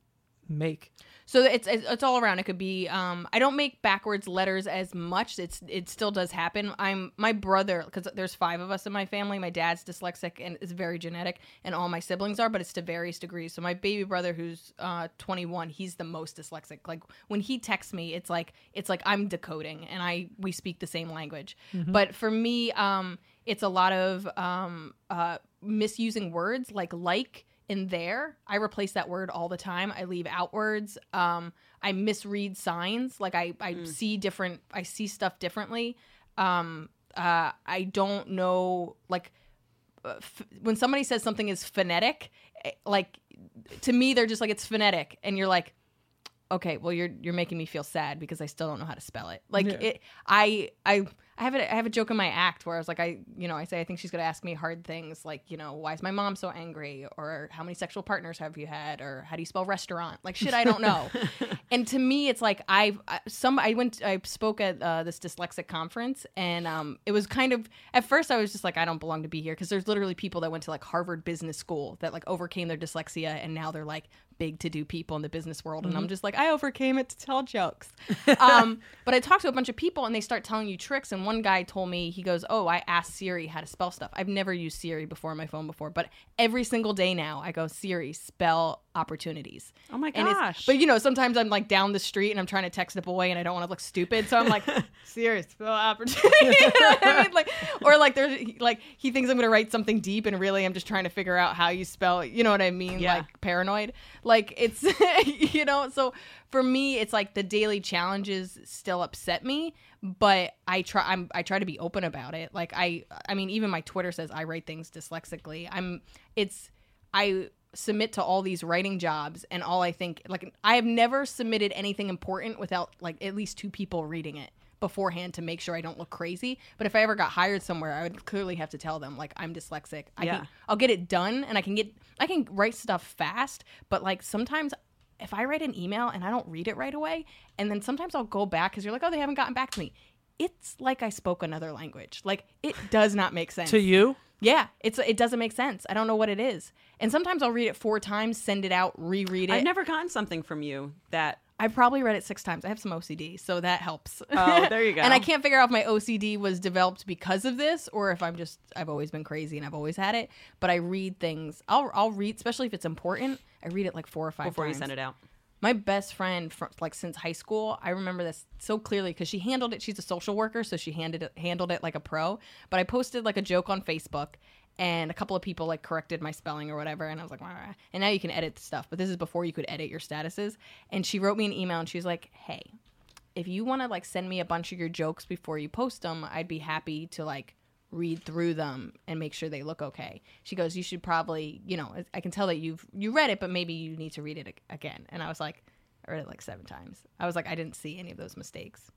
make? So it's it's it's all around. It could be um I don't make backwards letters as much. It's it still does happen. I'm my brother, because there's five of us in my family. My dad's dyslexic and it's very genetic, and all my siblings are, but it's to various degrees. So my baby brother, who's uh twenty-one, he's the most dyslexic. Like when he texts me, it's like it's like I'm decoding, and I we speak the same language. Mm-hmm. But for me, um, it's a lot of um uh misusing words like like. In there, I replace that word all the time. I leave out words. Um, I misread signs. Like I, I mm. see different, I see stuff differently. Um, uh, I don't know, like uh, f- when somebody says something is phonetic, like to me, they're just like, it's phonetic. And you're like, okay, well, you're, you're making me feel sad because I still don't know how to spell it. Like yeah. it, I, I, I have a, I have a joke in my act where I was like, I, you know, I say, I think she's going to ask me hard things like, you know, why is my mom so angry? Or how many sexual partners have you had? Or how do you spell restaurant? Like shit, I don't know. And to me, it's like I've, I, some, I went, I spoke at uh, this dyslexic conference, and um, it was kind of, at first I was just like, I don't belong to be here. Cause there's literally people that went to like Harvard Business School that like overcame their dyslexia, and now they're like big to do people in the business world. And mm-hmm. I'm just like, I overcame it to tell jokes. um, but I talked to a bunch of people, and they start telling you tricks. And one guy told me, he goes, oh, I asked Siri how to spell stuff. I've never used Siri before on my phone before, but every single day now I go, Siri, spell opportunities. Oh my and gosh. But you know, sometimes I'm like down the street and I'm trying to text a boy and I don't want to look stupid. So I'm like, Siri, spell opportunity. You know what I mean? Like, or like there's like, he thinks I'm going to write something deep and really I'm just trying to figure out how you spell, you know what I mean? Yeah. Like paranoid. Like it's, you know, so for me, it's like the daily challenges still upset me, but I try, I'm, I try to be open about it. Like I, I mean, even my Twitter says I write things dyslexically. I'm, it's, I submit to all these writing jobs, and all I think, like, I have never submitted anything important without like at least two people reading it beforehand to make sure I don't look crazy. But if I ever got hired somewhere, I would clearly have to tell them like I'm dyslexic. I yeah. can, I'll get it done, and I can get I can write stuff fast, but like sometimes if I write an email and I don't read it right away, and then sometimes I'll go back because you're like, oh, they haven't gotten back to me. It's like I spoke another language. Like it does not make sense. To you? Yeah, it's it doesn't make sense. I don't know what it is. And sometimes I'll read it four times, send it out, reread it. I've never gotten something from you that... I've probably read it six times. I have some O C D, so that helps. Oh, there you go. And I can't figure out if my O C D was developed because of this or if I'm just, I've always been crazy and I've always had it. But I read things, I'll I'll read, especially if it's important, I read it like four or five Before times. you send it out. My best friend, from, like since high school, I remember this so clearly because she handled it. She's a social worker, so she handled it, handled it like a pro. But I posted like a joke on Facebook, and a couple of people like corrected my spelling or whatever, and I was like, wah, wah. And now you can edit the stuff, but this is before you could edit your statuses. And she wrote me an email, and she was like, hey, if you want to like send me a bunch of your jokes before you post them, I'd be happy to like read through them and make sure they look okay. She goes, you should probably, you know, I can tell that you've you read it, but maybe you need to read it again. And I was like, I read it like seven times. I was like, I didn't see any of those mistakes.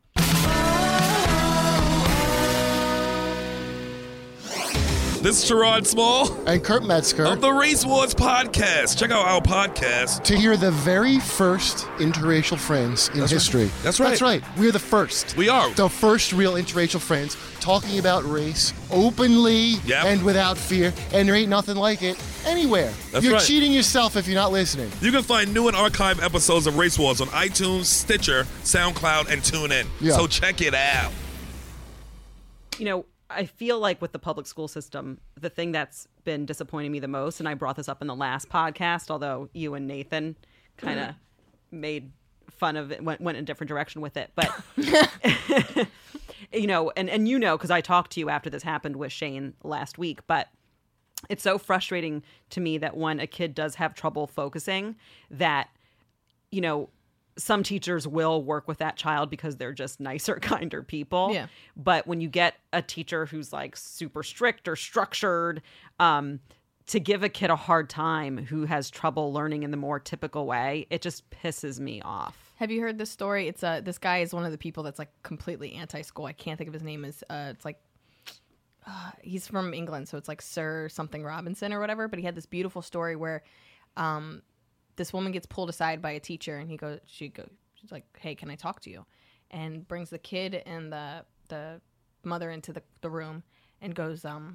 This is Sherrod Small and Kurt Metzger of the Race Wars podcast. Check out our podcast to hear the very first interracial friends in That's history. Right. That's right. That's right. We're the first. We are. The first real interracial friends talking about race openly yep. and without fear. And there ain't nothing like it anywhere. That's you're right. cheating yourself if you're not listening. You can find new and archived episodes of Race Wars on iTunes, Stitcher, SoundCloud, and TuneIn. Yeah. So check it out. You know, I feel like with the public school system, the thing that's been disappointing me the most, and I brought this up in the last podcast, although you and Nathan kind of made fun of it, went, went in a different direction with it. But, you know, and, and you know, because I talked to you after this happened with Shane last week, but it's so frustrating to me that when a kid does have trouble focusing, that, you know, some teachers will work with that child because they're just nicer, kinder people. Yeah. But when you get a teacher who's like super strict or structured, um, to give a kid a hard time who has trouble learning in the more typical way, it just pisses me off. Have you heard this story? It's uh, this guy is one of the people that's like completely anti-school. I can't think of his name. Is uh, it's like uh, he's from England, so it's like Sir something Robinson or whatever. But he had this beautiful story where um, this woman gets pulled aside by a teacher, and he goes, she goes, she's like, "Hey, can I talk to you?" And brings the kid and the the mother into the, the room and goes, um,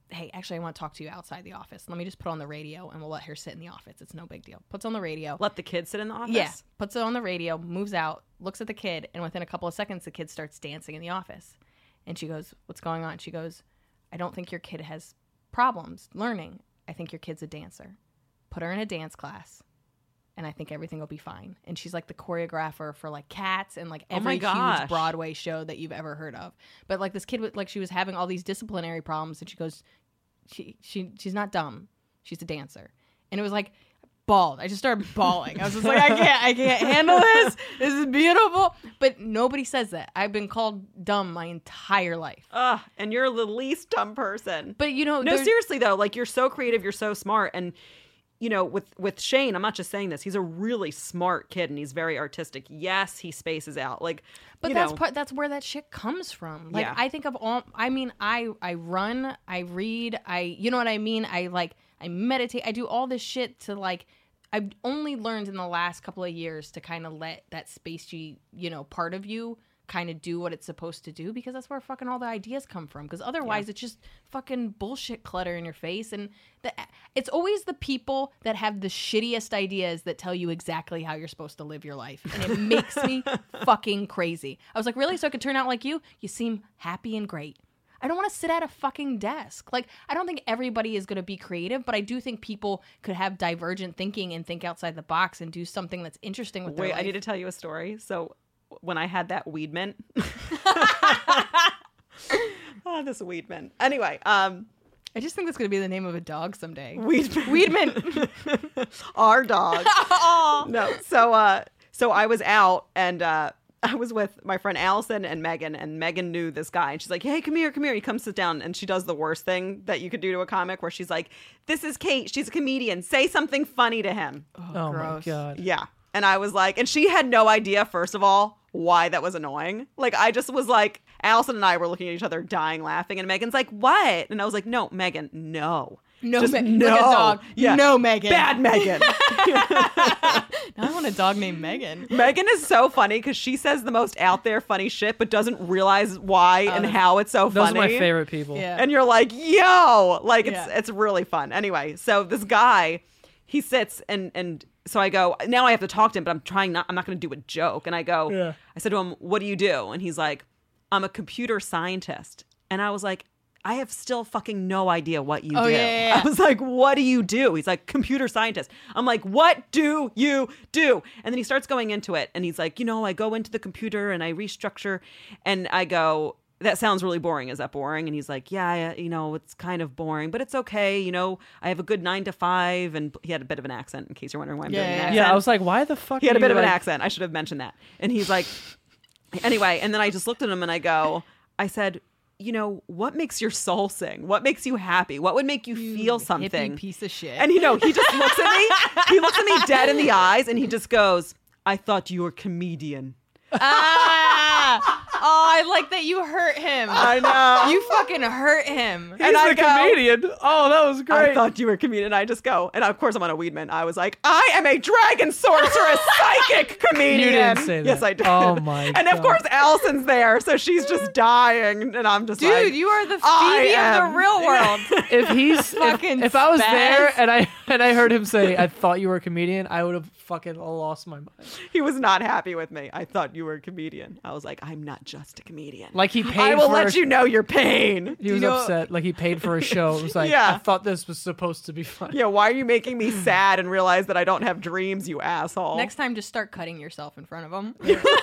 hey, actually, I want to talk to you outside the office. Let me just put on the radio and we'll let her sit in the office. It's no big deal. Puts on the radio. Let the kid sit in the office? Yeah. Puts it on the radio, moves out, looks at the kid, and within a couple of seconds, the kid starts dancing in the office. And she goes, what's going on? She goes, I don't think your kid has problems learning. I think your kid's a dancer. Put her in a dance class. And I think everything will be fine. And she's like the choreographer for like Cats and like every oh my huge gosh. Broadway show that you've ever heard of. But like this kid, was- like she was having all these disciplinary problems, and she goes, she she she's not dumb, she's a dancer. And it was like bawled. I just started bawling. I was just like, I can't, I can't handle this. This is beautiful. But nobody says that. I've been called dumb my entire life. Ugh, and you're the least dumb person. But you know, No, there's- seriously though, like you're so creative, you're so smart, and you know, with with Shane, I'm not just saying this. He's a really smart kid, and he's very artistic. Yes, he spaces out, like. But you that's know, part. That's where that shit comes from. Like Yeah. I think of all. I mean, I I run, I read, I you know what I mean. I like I meditate. I do all this shit to like. I've only learned in the last couple of years to kind of let that spacey, you know, part of you kind of do what it's supposed to do, because that's where fucking all the ideas come from. Because otherwise, yeah. it's just fucking bullshit clutter in your face, and the, it's always the people that have the shittiest ideas that tell you exactly how you're supposed to live your life, and it makes me fucking crazy. I was like, really? So I could turn out like you? You seem happy and great. I don't want to sit at a fucking desk. Like, I don't think everybody is going to be creative, but I do think people could have divergent thinking and think outside the box and do something that's interesting with their Wait, life. I need to tell you a story. So when I had that weed mint, oh, this weed mint. Anyway, um, I just think that's going to be the name of a dog someday. weed mint. Weed mint. Our dog. No, so uh, so I was out and uh, I was with my friend Allison and Megan, and Megan knew this guy, and she's like, "Hey, come here, come here." He comes sit down, and she does the worst thing that you could do to a comic, where she's like, "This is Kate. She's a comedian. Say something funny to him." Oh, gross. my God. Yeah. And I was like, and she had no idea, first of all, why that was annoying. Like, I just was like, Allison and I were looking at each other dying laughing, and Megan's like, what? And I was like, no, Megan, no. No, Just Me- no. like a dog. Yeah. No, Megan. Bad Megan. Now I want a dog named Megan. Megan is so funny because she says the most out there funny shit, but doesn't realize why and how it's so Those funny. are my favorite people. Yeah. And you're like, yo, like it's Yeah. it's really fun. Anyway, so this guy, he sits and and so I go, now I have to talk to him, but I'm trying not, I'm not going to do a joke. And I go, Yeah. I said to him, what do you do? And he's like, I'm a computer scientist. And I was like, I have still fucking no idea what you Oh, do. yeah, yeah, yeah. I was like, what do you do? He's like, computer scientist. I'm like, what do you do? And then he starts going into it. And he's like, you know, I go into the computer and I restructure. And I go, that sounds really boring. Is that boring? And he's like, yeah, you know, it's kind of boring, but it's okay. You know, I have a good nine to five. And he had a bit of an accent, in case you're wondering why I'm Yeah, doing an yeah, accent. Yeah, I was like, why the fuck? He had are a bit you, of an like- accent. I should have mentioned that. And he's like, anyway. And then I just looked at him and I go, I said, you know, what makes your soul sing? What makes you happy? What would make you feel something? Hippie piece of shit. And you know, he just looks at me. He looks at me dead in the eyes, and he just goes, "I thought you were a comedian." ah! Oh, I like that you hurt him. I know. You fucking hurt him. He's And I the go- comedian. Oh, that was great. I thought you were a comedian. I just go, and of course I'm on a Weedman. I was like, I am a dragon sorcerer, psychic comedian. You didn't say that. Yes, I did. Oh, my And of God. course Allison's there, so she's just dying, and I'm just Dude, like, you are the I Phoebe of am- the real world. if he's if, Fucking if I was spaz. there and I and I heard him say, "I thought you were a comedian," I would have fucking lost my mind. He was not happy with me. I thought you were a comedian. I was like, I'm not just a comedian. Like he paid. I will for let a, you know your pain. He was know- upset. Like he paid for a show. It was like, Yeah. I thought this was supposed to be fun. Yeah, why are you making me sad and realize that I don't have dreams, you asshole? Next time, just start cutting yourself in front of him.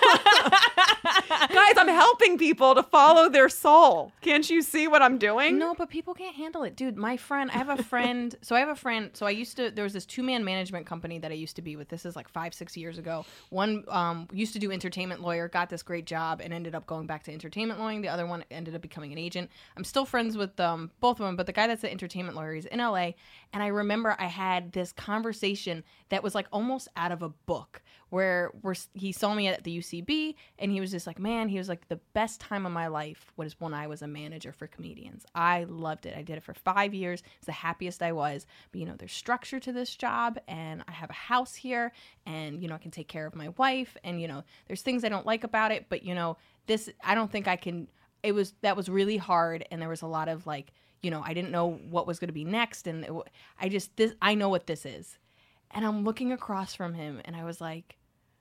Guys, I'm helping people to follow their soul. Can't you see what I'm doing? No, but people can't handle it. Dude, my friend, I have a friend. So I have a friend. So I used to, there was this two man management company that I used to be with. This is like five, six years ago. One um, used to do entertainment lawyer, got this great job, and ended up going back to entertainment lawyering. The other one ended up becoming an agent. I'm still friends with um, both of them, but the guy that's the entertainment lawyer is in L A. And I remember I had this conversation that was like almost out of a book. Where where he saw me at the U C B, and he was just like, man, he was like, the best time of my life was when I was a manager for comedians. I loved it. I did it for five years. It's the happiest I was. But, you know, there's structure to this job, and I have a house here, and, you know, I can take care of my wife, and, you know, there's things I don't like about it, but, you know, this, I don't think I can, it was, that was really hard, and there was a lot of, like, you know, I didn't know what was going to be next. And it, I just, this, I know what this is. And I'm looking across from him and I was like,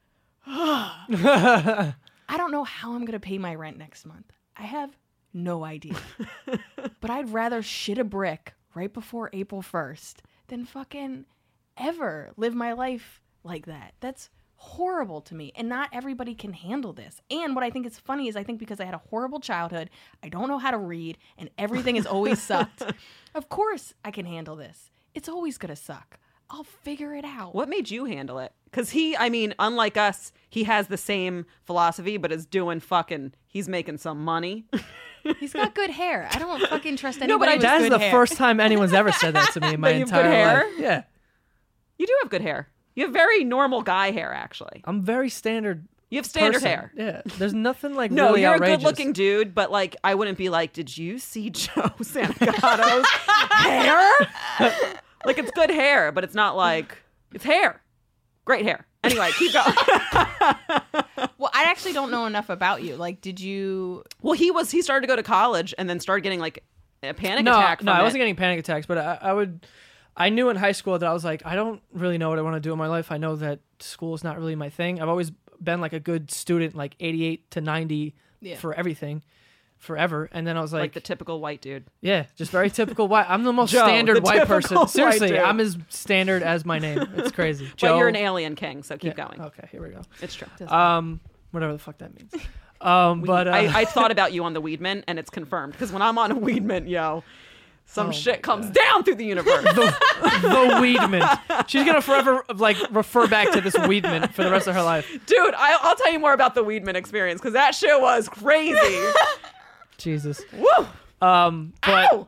I don't know how I'm going to pay my rent next month. I have no idea. But I'd rather shit a brick right before April first than fucking ever live my life like that. That's horrible to me. And not everybody can handle this. And what I think is funny is I think because I had a horrible childhood, I don't know how to read, and everything has always sucked. Of course I can handle this. It's always going to suck. I'll figure it out. What made you handle it? Because he, I mean, unlike us, he has the same philosophy, but is doing fucking, he's making some money. He's got good hair. I don't fucking trust anybody No, but I- with That is good the hair. first time anyone's ever said that to me in my That you have entire good hair? life. Yeah. You do have good hair. You have very normal guy hair, actually. I'm very standard. You have standard person. hair. Yeah. There's nothing like No, really you're outrageous. a good-looking dude, but like, I wouldn't be like, did you see Joe Santagato's hair? Like, it's good hair, but it's not like, it's hair. Great hair. Anyway, keep going. Well, I actually don't know enough about you. Like, did you... Well, he was, he started to go to college and then started getting like a panic no, attack from No, I it. wasn't getting panic attacks, but I, I would. I knew in high school that I was like, I don't really know what I want to do in my life. I know that school is not really my thing. I've always been like a good student, like eighty-eight to ninety Yeah. for everything, forever. And then I was like, like the typical white dude. yeah, just very typical white. I'm the most Joe, standard the white typical person. white Seriously, dude. I'm as standard as my name. It's crazy. But Joe, you're an alien king, so keep yeah, going. Okay, here we go. It's true. Um, whatever the fuck that means. Um, but uh, I, I thought about you on the Weedman, and it's confirmed. Because when I'm on a Weedman, yo, some Oh shit my comes down through the universe. the, the Weedman. She's gonna forever like refer back to this Weedman for the rest of her life. Dude, I, I'll tell you more about the Weedman experience, because that shit was crazy. Jesus. Woo! Um, but Ow!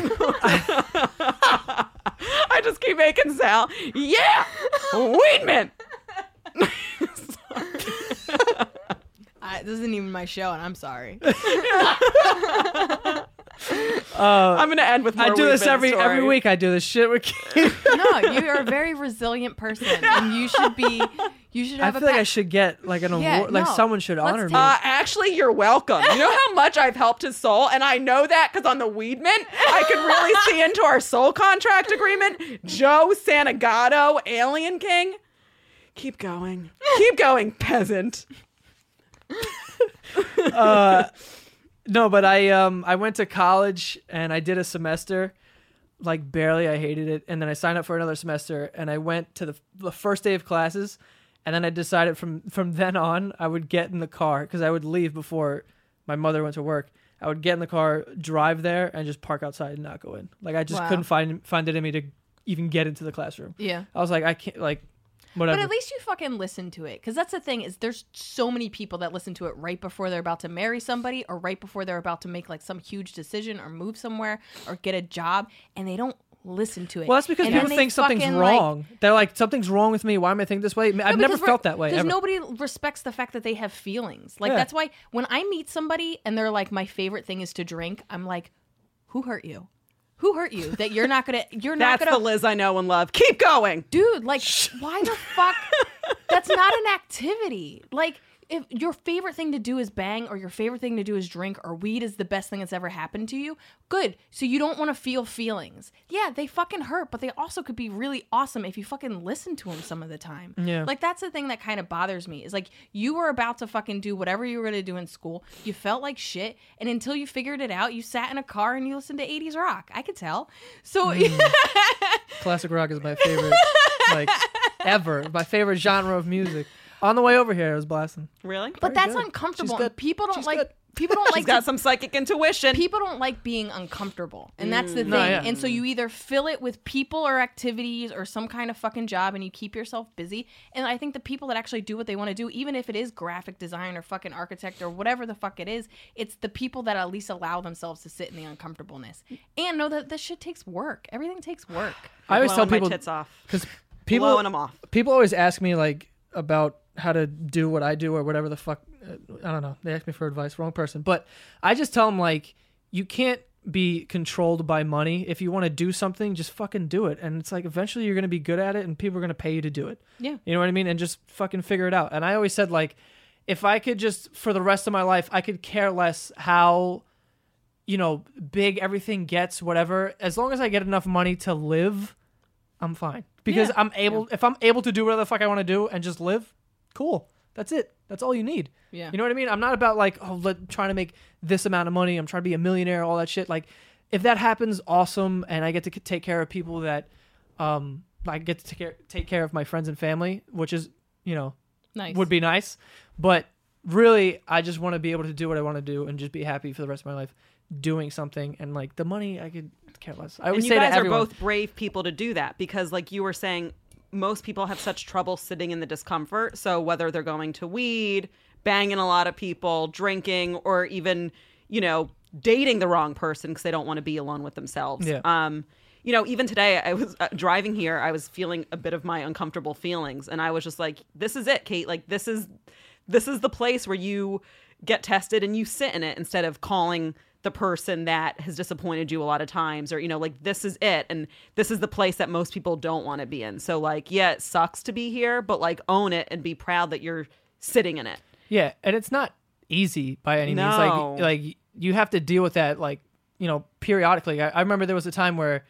I just keep making sound. Yeah! Weedman! I, this isn't even my show, and I'm sorry. uh, I'm going to end with more I do this Weedman every stories. every week. I do this shit with Keith. No, you are a very resilient person, and you should be. You should I have feel a. like pa- I should get like an Yeah, award. Like no. someone should Let's honor do me. Uh, actually, you're welcome. You know how much I've helped his soul? And I know that because on the Weedman, I could really see into our soul contract agreement. Joe Santagato, Alien King. Keep going. Keep going, peasant. uh, no, but I um I went to college and I did a semester, like barely. I hated it, and then I signed up for another semester, and I went to the the first day of classes, and then I decided from from then on I would get in the car because I would leave before my mother went to work. I would get in the car, drive there, and just park outside and not go in. Like I just Wow. couldn't find find it in me to even get into the classroom. Yeah. I was like, I can't like. Whatever. But at least you fucking listen to it. Because that's the thing is there's so many people that listen to it right before they're about to marry somebody or right before they're about to make like some huge decision or move somewhere or get a job. And they don't listen to it. Well, that's because And people then they think something's fucking, like- wrong. They're like, something's wrong with me. Why am I thinking this way? I've No, never because we're- felt that way. Because Ever. nobody respects the fact that they have feelings. Like Yeah. that's why when I meet somebody and they're like, my favorite thing is to drink, I'm like, who hurt you? Who hurt you? That you're not gonna you're not That's gonna the Liz I know and love. Keep going. dude, like, why the fuck? That's not an activity. Like, if your favorite thing to do is bang, or your favorite thing to do is drink, or weed is the best thing that's ever happened to you, good. So you don't want to feel feelings. Yeah, they fucking hurt, but they also could be really awesome if you fucking listen to them some of the time. Yeah. Like, that's the thing that kind of bothers me, is like, you were about to fucking do whatever you were going to do in school. You felt like shit, and until you figured it out, you sat in a car and you listened to eighties rock. I could tell. So, Classic rock is my favorite, like, ever. My favorite genre of music. On the way over here, I was blasting. Really? but Very that's good. uncomfortable. She's good. And people don't She's like good. people don't She's like got to- some psychic intuition. people don't like being uncomfortable, and that's the thing. No, yeah. And so you either fill it with people or activities or some kind of fucking job, and you keep yourself busy. And I think the people that actually do what they want to do, even if it is graphic design or fucking architect or whatever the fuck it is, it's the people that at least allow themselves to sit in the uncomfortableness and know that this shit takes work. Everything takes work. I always tell Blowing people my tits off. because people Blowing them off. people always ask me like about how to do what I do or whatever the fuck. Uh, I don't know. They ask me for advice. Wrong person. But I just tell them like, you can't be controlled by money. If you want to do something, just fucking do it. And it's like eventually you're gonna be good at it, and people are gonna pay you to do it. Yeah. You know what I mean? And just fucking figure it out. And I always said, like, if I could just, for the rest of my life, I could care less how you know, big everything gets, whatever. As long as I get enough money to live, I'm fine. Because Yeah. I'm able, if I'm able to do whatever the fuck I want to do and just live, cool. That's it. That's all you need. Yeah. You know what I mean? I'm not about like, oh, let, trying to make this amount of money. I'm trying to be a millionaire, all that shit. Like, if that happens, awesome. And I get to c- take care of people that, um, I get to take care, take care of my friends and family, which is, you know, Nice. would be nice. But really, I just want to be able to do what I want to do and just be happy for the rest of my life doing something. And like the money, I could care less. I always And you say guys to are everyone, both brave people to do that because, like you were saying, most people have such trouble sitting in the discomfort. So whether they're going to weed, banging a lot of people, drinking, or even, you know, dating the wrong person because they don't want to be alone with themselves. Yeah. Um, you know, even today I was uh, driving here, I was feeling a bit of my uncomfortable feelings. And I was just like, this is it, Kate. Like, this is, this is the place where you get tested and you sit in it instead of calling the person that has disappointed you a lot of times, or, you know, like, this is it. And this is the place that most people don't want to be in. So like, yeah, it sucks to be here, but like own it and be proud that you're sitting in it. yeah. And it's not easy by any means. No. Like, like you have to deal with that, like, you know, periodically. I, I remember there was a time where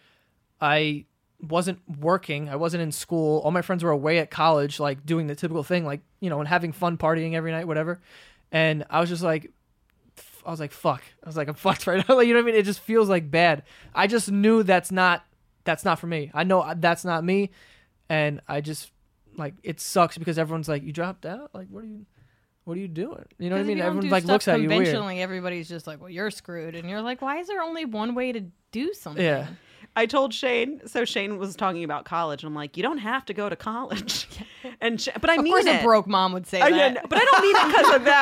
I wasn't working. I wasn't in school. All my friends were away at college, like doing the typical thing, like, you know, and having fun partying every night, whatever. And I was just like, I was like, fuck. I was like, I'm fucked right now. Like, you know what I mean? It just feels like bad. I just knew that's not, that's not for me. I know that's not me. And I just, like, it sucks because everyone's like, you dropped out? Like, what are you, what are you doing? You know what I mean? Everyone like looks at you weird. Conventionally, everybody's just like, well, you're screwed. And you're like, why is there only one way to do something? Yeah. I told Shane, so Shane was talking about college, and I'm like, you don't have to go to college. And Sh- but I Of mean course, it. a broke mom would say I that. mean, but I don't mean it because of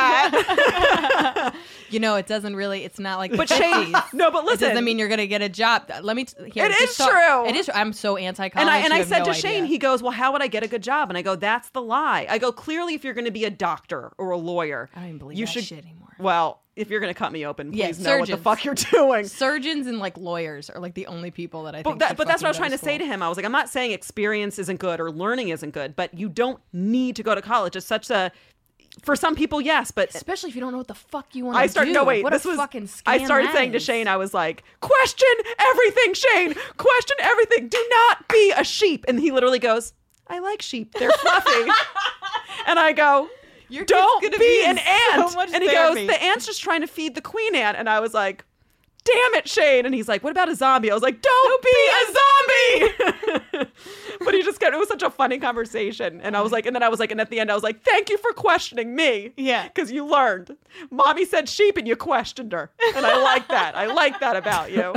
that. You know, it doesn't really. It's not like. But the Shane, fifties. no, but It listen, doesn't mean you're gonna get a job. Let me. T- here, It just is talk- true. It is. I'm so anti-college. and I and you I have said no to idea. Shane, he goes, well, how would I get a good job? And I go, that's the lie. I go, clearly, if you're going to be a doctor or a lawyer, I don't even believe you that should. shit anymore. Well, if you're going to cut me open, please Yeah, know surgeons. what the fuck you're doing. Surgeons and like lawyers are like the only people that I But, think. that, should but that's what I was fucking trying go to say to school. him. I was like, I'm not saying experience isn't good or learning isn't good, but you don't need to go to college. It's such a, for some people, yes, but Especially if you don't know what the fuck you want to I do. started. No, wait. What this a was. fucking scam I started that saying to is. Shane, I was like, "Question everything, Shane. Question everything. Do not be a sheep." And he literally goes, "I like sheep. They're fluffy." And I go, Your kid's "Don't gonna be, be in an ant." so much and he therapy. goes, "The ant's just trying to feed the queen ant." And I was like, "Damn it, Shane." And he's like, "What about a zombie?" I was like, "Don't, be, a zombie." But he just kept, it was such a funny conversation. And I was like, and then I was like, and at the end I was like, "Thank you for questioning me." Yeah. Because you learned. Mommy said sheep and you questioned her. And I like that. I like that about you.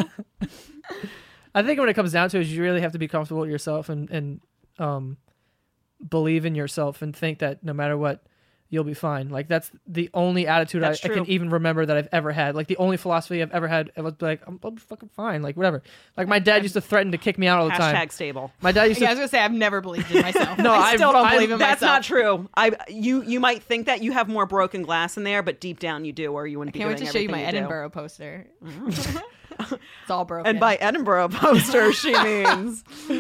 I think when it comes down to it, you really have to be comfortable with yourself and, and um, believe in yourself and think that no matter what, you'll be fine. Like, that's the only attitude I, I That's can true. even remember that I've ever had. Like, the only philosophy I've ever had, it was like, I'm, I'm fucking fine. Like, whatever. Like, my dad used to threaten to kick me out all the time. Hashtag stable. My dad used Yeah, I to... was gonna say I've never believed in myself. No, I I've- still don't I've- believe in That's myself. not true. I you you might think that you have more broken glass in there, but deep down you do, or you wouldn't I be can't doing wait to show you my everything do. Edinburgh poster. It's all broken. And by Edinburgh poster, she means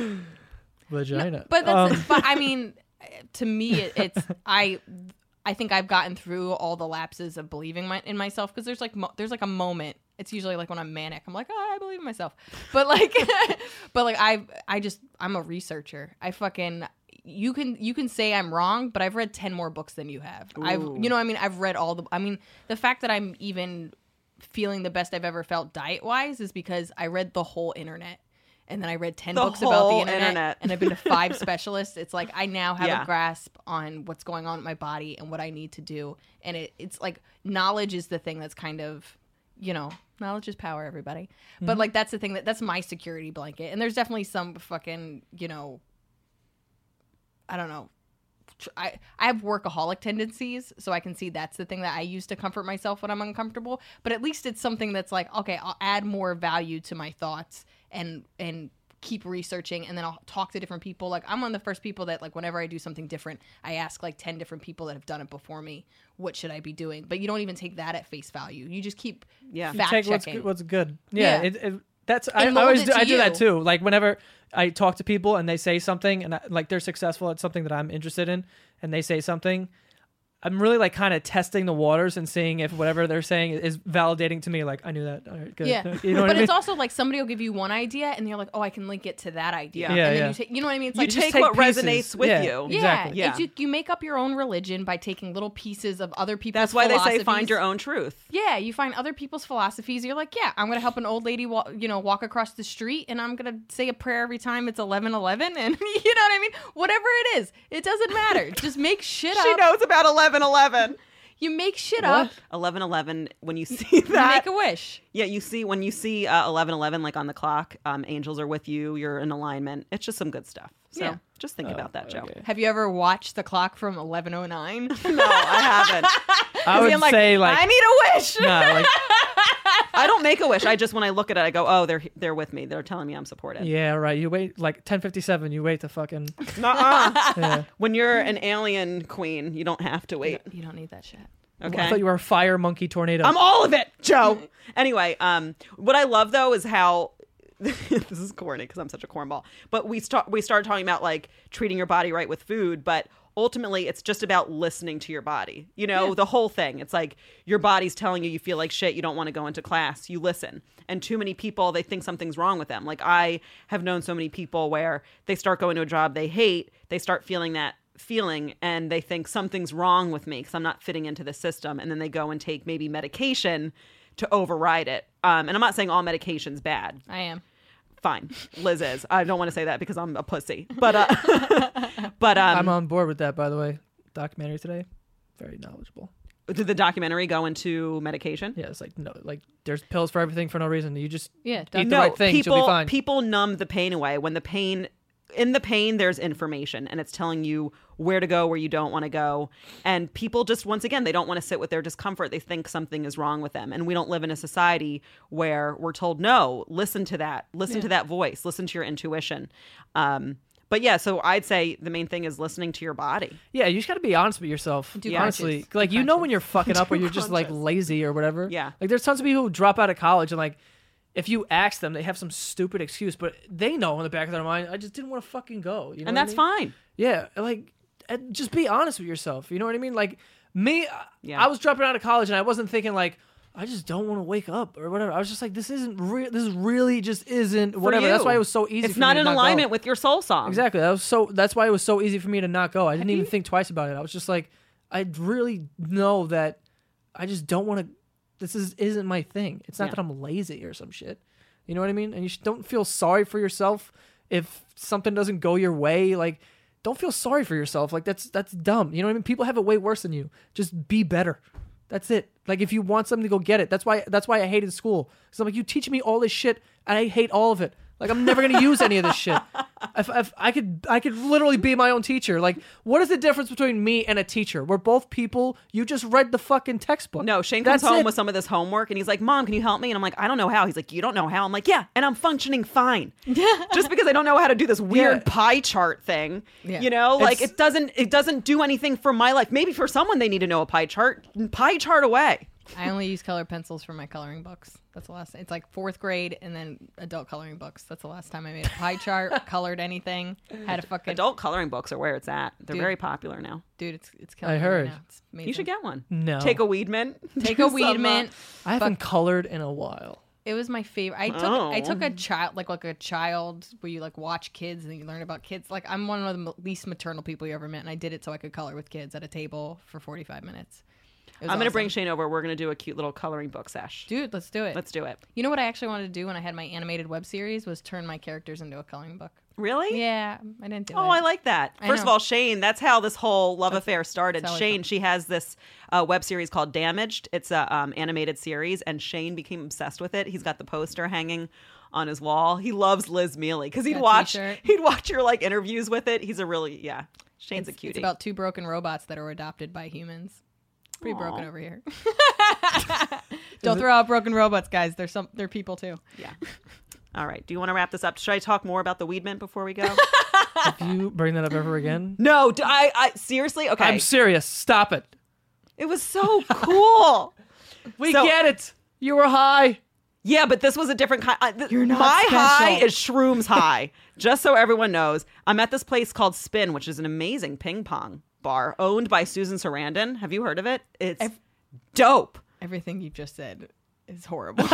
Vagina. But that's, Um, but I mean, to me, it, it's I. I think I've gotten through all the lapses of believing my, in myself because there's like mo- there's like a moment. It's usually like when I'm manic. I'm like, oh, I believe in myself. But like, but like I I just I'm a researcher. I fucking you can you can say I'm wrong, but I've read ten more books than you have. I've you know what I mean I've read all the. I mean the fact that I'm even feeling the best I've ever felt diet wise is because I read the whole internet. And then I read ten The books about the whole internet, internet. and I've been to five specialists. It's like I now have Yeah. a grasp on what's going on in my body and what I need to do. And it, it's like knowledge is the thing that's kind of, you know, knowledge is power, everybody. But like that's the thing that that's my security blanket. And there's definitely some fucking, you know, I don't know. tr- I, I have workaholic tendencies, so I can see that's the thing that I use to comfort myself when I'm uncomfortable. But at least it's something that's like, okay, I'll add more value to my thoughts and and keep researching, and then I'll talk to different people. Like I'm one of the first people that like whenever I do something different, I ask like ten different people that have done it before me, what should I be doing? But you don't even take that at face value. You just keep Yeah. You fact take what's checking. good, what's good. Yeah, Yeah. It, it, that's I, I mold always it do, to I do that you. too. Like whenever I talk to people and they say something and I, like they're successful at something that I'm interested in, and they say something, I'm really like kind of testing the waters and seeing if whatever they're saying is validating to me. Like, I knew that. All right, good. Yeah. You know what but I mean? it's also like somebody will give you one idea and you're like, oh, I can link it to that idea. Yeah. Yeah, and then yeah. you take, you know what I mean? It's You like just take, take what pieces. resonates with Yeah. you. yeah, Exactly. Yeah. It's you, you make up your own religion by taking little pieces of other people's That's why they say find philosophies. your own truth. Yeah, you find other people's philosophies. You're like, yeah, I'm gonna help an old lady, walk, you know, walk across the street, and I'm gonna say a prayer every time it's eleven eleven, and you know what I mean. Whatever it is, it doesn't matter. Just make shit She up. knows about eleven eleven. You make shit up. eleven eleven, when you see You that. make a wish. Yeah, you see, when you see uh, eleven eleven, like on the clock, um, angels are with you, you're in alignment. It's just some good stuff. So Yeah. just think about that, Joe. okay. Have you ever watched the clock from eleven oh nine? No, I haven't. I would Being like, say like, I need a wish. nah, like, I don't make a wish. I just, when I look at it, I go, oh, they're they're with me. They're telling me I'm supported. yeah, right. You wait like ten fifty-seven. You wait to fucking. Nuh-uh. Yeah. When you're an alien queen, you don't have to wait. You don't need that shit. Okay. I thought you were a fire monkey tornado. I'm all of it, Joe. Anyway, um, what I love though is how this is corny because I'm such a cornball. But we start we started talking about like treating your body right with food, but ultimately it's just about listening to your body. You know, Yeah. the whole thing. It's like your body's telling you you feel like shit, you don't want to go into class. You listen. And too many people, they think something's wrong with them. Like I have known so many people where they start going to a job they hate, they start feeling that feeling and they think something's wrong with me because I'm not fitting into the system, and then they go and take maybe medication to override it. Um, and I'm not saying all medication's bad. I am. Fine, Liz is. I don't want to say that because I'm a pussy, but uh, but um, I'm on board with that, by the way. Documentary today, very knowledgeable. did the documentary go into medication? Yeah, it's like no, like there's pills for everything for no reason. You just Yeah, eat doc- the No, right things, people you'll be fine. people numb the pain away. When the pain in the pain, there's information, and it's telling you where to go, where you don't want to go. And people just, once again, they don't want to sit with their discomfort. They think something is wrong with them. And we don't live in a society where we're told, no, listen to that, listen Yeah. to that voice, listen to your intuition. Um, but yeah, so I'd say the main thing is listening to your body. Yeah, you just got to be honest with yourself. Do honestly, conscious. like Do you know when conscious. you're fucking up or Do you're just like conscious. lazy or whatever. Yeah. Like there's tons of people who drop out of college and like if you ask them, they have some stupid excuse, but they know in the back of their mind, I just didn't want to fucking go. You know And what I that's mean? fine. Yeah, like and just be honest with yourself. You know what I mean? Like me, Yeah. I was dropping out of college and I wasn't thinking like I just don't want to wake up or whatever. I was just like, this isn't real. This really just isn't whatever. you. That's why it was so easy. It's for not me in to not alignment go. with your soul song. Exactly. That was so. That's why it was so easy for me to not go. I didn't even you- think twice about it. I was just like, I really know that I just don't want to. This is isn't my thing. It's not Yeah. that I'm lazy or some shit. You know what I mean? And you sh- don't feel sorry for yourself if something doesn't go your way. Like, don't feel sorry for yourself. Like that's that's dumb. You know what I mean? People have it way worse than you. Just be better. That's it. Like if you want something to go get it. That's why that's why I hated school. Because I'm like, you teach me all this shit and I hate all of it. Like I'm never gonna use any of this shit. If, if I could, I could literally be my own teacher. Like, what is the difference between me and a teacher? We're both people. You just read the fucking textbook. No, Shane comes That's home it. with some of this homework and he's like, Mom, can you help me? And I'm like, I don't know how. He's like, you don't know how. I'm like, yeah, and I'm functioning fine. Just because I don't know how to do this weird Yeah. pie chart thing. Yeah. You know, like It's- it doesn't it doesn't do anything for my life. Maybe for someone they need to know a pie chart. Pie chart away. I only use color pencils for my coloring books. That's the last. It's like fourth grade and then adult coloring books. That's the last time I made a pie chart, colored anything. Had a fucking Adult coloring books are where it's at. They're Dude. very popular now. dude. It's it's killing I me heard. Right now. It's amazing. You should get one. No. Take a weed mint. take Do a weed some, uh, mint. I haven't colored in a while. It was my favorite. I took Oh. I took a child like like a child where you like watch kids and you learn about kids. Like I'm one of the m- least maternal people you ever met, and I did it so I could color with kids at a table for forty-five minutes. It was I'm gonna bring awesome. Shane over. We're gonna do a cute little coloring book sesh. Dude, let's do it. Let's do it. You know what I actually wanted to do when I had my animated web series was turn my characters into a coloring book. Really? Yeah, I didn't do it. Oh, I like that. I First of know. all, Shane, that's how this whole love affair started. that's how it Shane, felt. she has this uh, web series called Damaged. It's a um, animated series, and Shane became obsessed with it. He's got the poster hanging on his wall. He loves Liz Mealy because he'd Got a watch t-shirt. he'd watch your like interviews with it. He's a really yeah. Shane's It's, a cutie. it's about two broken robots that are adopted by humans. Pretty broken Aw. over here. Don't throw out broken robots, guys. They're some. They're people too. yeah. All right. Do you want to wrap this up? Should I talk more about the weed mint before we go? If you bring that up ever again, no. Do I, I seriously? Okay. I'm serious. Stop it. It was so cool. We So- get it. You were high. Yeah, but this was a different kind. Uh, th- You're not my special. high is shrooms high. Just so everyone knows, I'm at this place called Spin, which is an amazing ping pong bar owned by Susan Sarandon. Have you heard of it? It's I've- dope. Everything you just said is horrible.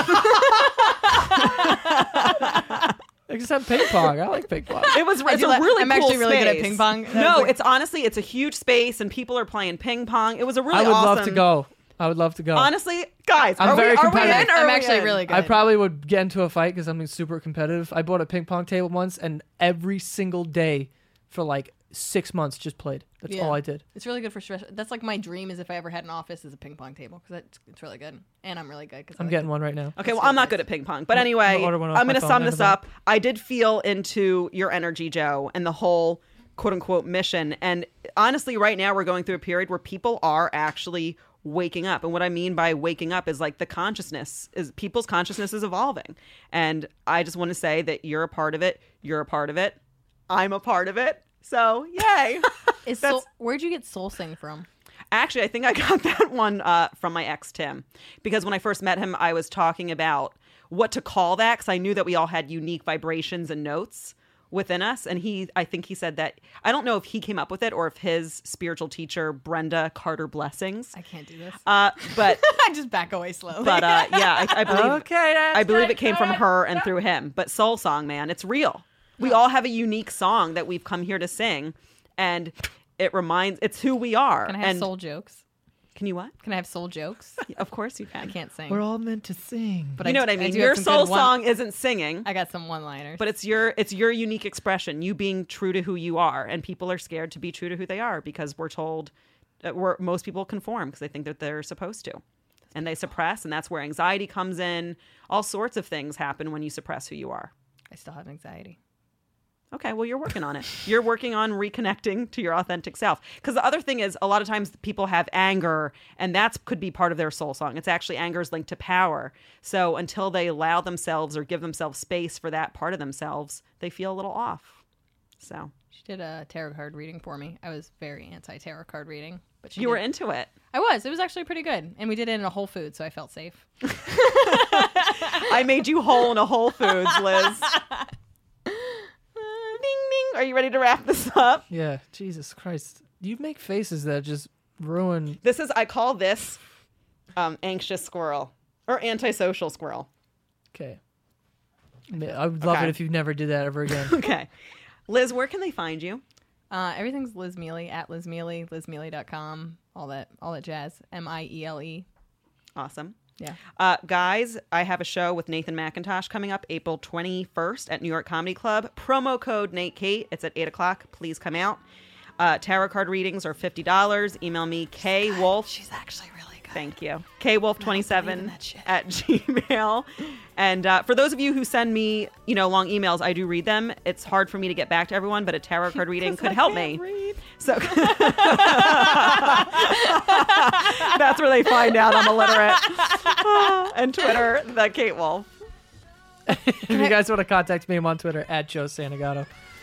I just had ping pong. I like ping pong. It was. I It's do a like- really I'm cool actually really good at space. ping pong. That No, was like- it's honestly it's a huge space and people are playing ping pong. It was a really I would awesome. love to go. I would love to go. Honestly, guys, I'm are, very we, are we competitive. in? Or are I'm we actually in? really good. I probably would get into a fight because I'm super competitive. I bought a ping pong table once, and every single day for like six months just played. That's Yeah. all I did. It's really good for stress. That's like my dream is if I ever had an office is a ping pong table because it's, it's really good. And I'm really good. Cause I I'm like getting to- one right now. Okay, well, I'm not good at ping pong, but I'm- anyway, I'm gonna order one off I'm my going to phone sum and this a up. I did feel into your energy, Joe, and the whole quote unquote mission. And honestly, right now we're going through a period where people are actually waking up. And what I mean by waking up is like the consciousness is people's consciousness is evolving. And I just want to say that you're a part of it. You're a part of it. I'm a part of it. So yay. Is That's- soul, where'd you get Soul Sing from? Actually, I think I got that one uh, from my ex, Tim, because when I first met him, I was talking about what to call that because I knew that we all had unique vibrations and notes within us. And he, I think he said that, I don't know if he came up with it or if his spiritual teacher, Brenda Carter Blessings. I can't do this. Uh, but, I just back away slowly. but uh, yeah, I, I believe, Okay, that's I believe right. it came from her and through him. But Soul Song, man, it's real. We all have a unique song that we've come here to sing. And it reminds, it's who we are. Can I have and soul jokes? Can you what? Can I have soul jokes? Of course you can. I can't sing. We're all meant to sing. but You know what I do- mean? do Your have some soul good one- song isn't singing, I got some one-liners. but it's your it's your unique expression. You being true to who you are, and people are scared to be true to who they are because we're told that we're most people conform because they think that they're supposed to, and they suppress, and that's where anxiety comes in. All sorts of things happen when you suppress who you are. I still have anxiety. Okay, well, you're working on it. You're working on reconnecting to your authentic self. Because the other thing is, a lot of times people have anger, and that could be part of their soul song. It's actually anger is linked to power. So until they allow themselves or give themselves space for that part of themselves, they feel a little off. So She did a tarot card reading for me. I was very anti-tarot card reading, but she you were did- into it. I was. It was actually pretty good, and we did it in a Whole Foods, so I felt safe. I made you whole in a Whole Foods, Liz. Ding, ding. Are you ready to wrap this up? Yeah, Jesus Christ. You make faces that just ruin. This is, I call this um, anxious squirrel or antisocial squirrel. Okay. I would love Okay. it if you never did that ever again. Okay. Liz, where can they find you? Uh, everything's Liz Mealy at Liz Mealy, liz mealy dot com, all that, all that jazz. M I E L E. Awesome. Yeah. Uh, guys, I have a show with Nathan McIntosh coming up April twenty-first at New York Comedy Club. Promo code Nate Kate. It's at eight o'clock. Please come out. Uh, tarot card readings are fifty dollars. Email me kwolf. She's actually really good. Thank you. K wolf twenty-seven that shit. at Gmail. And uh, for those of you who send me, you know, long emails, I do read them. It's hard for me to get back to everyone, but a tarot card reading could help me. So that's where they find out I'm illiterate. And Twitter, the Kate Wolf. If you guys want to contact me, I'm on Twitter at Joe Santagato.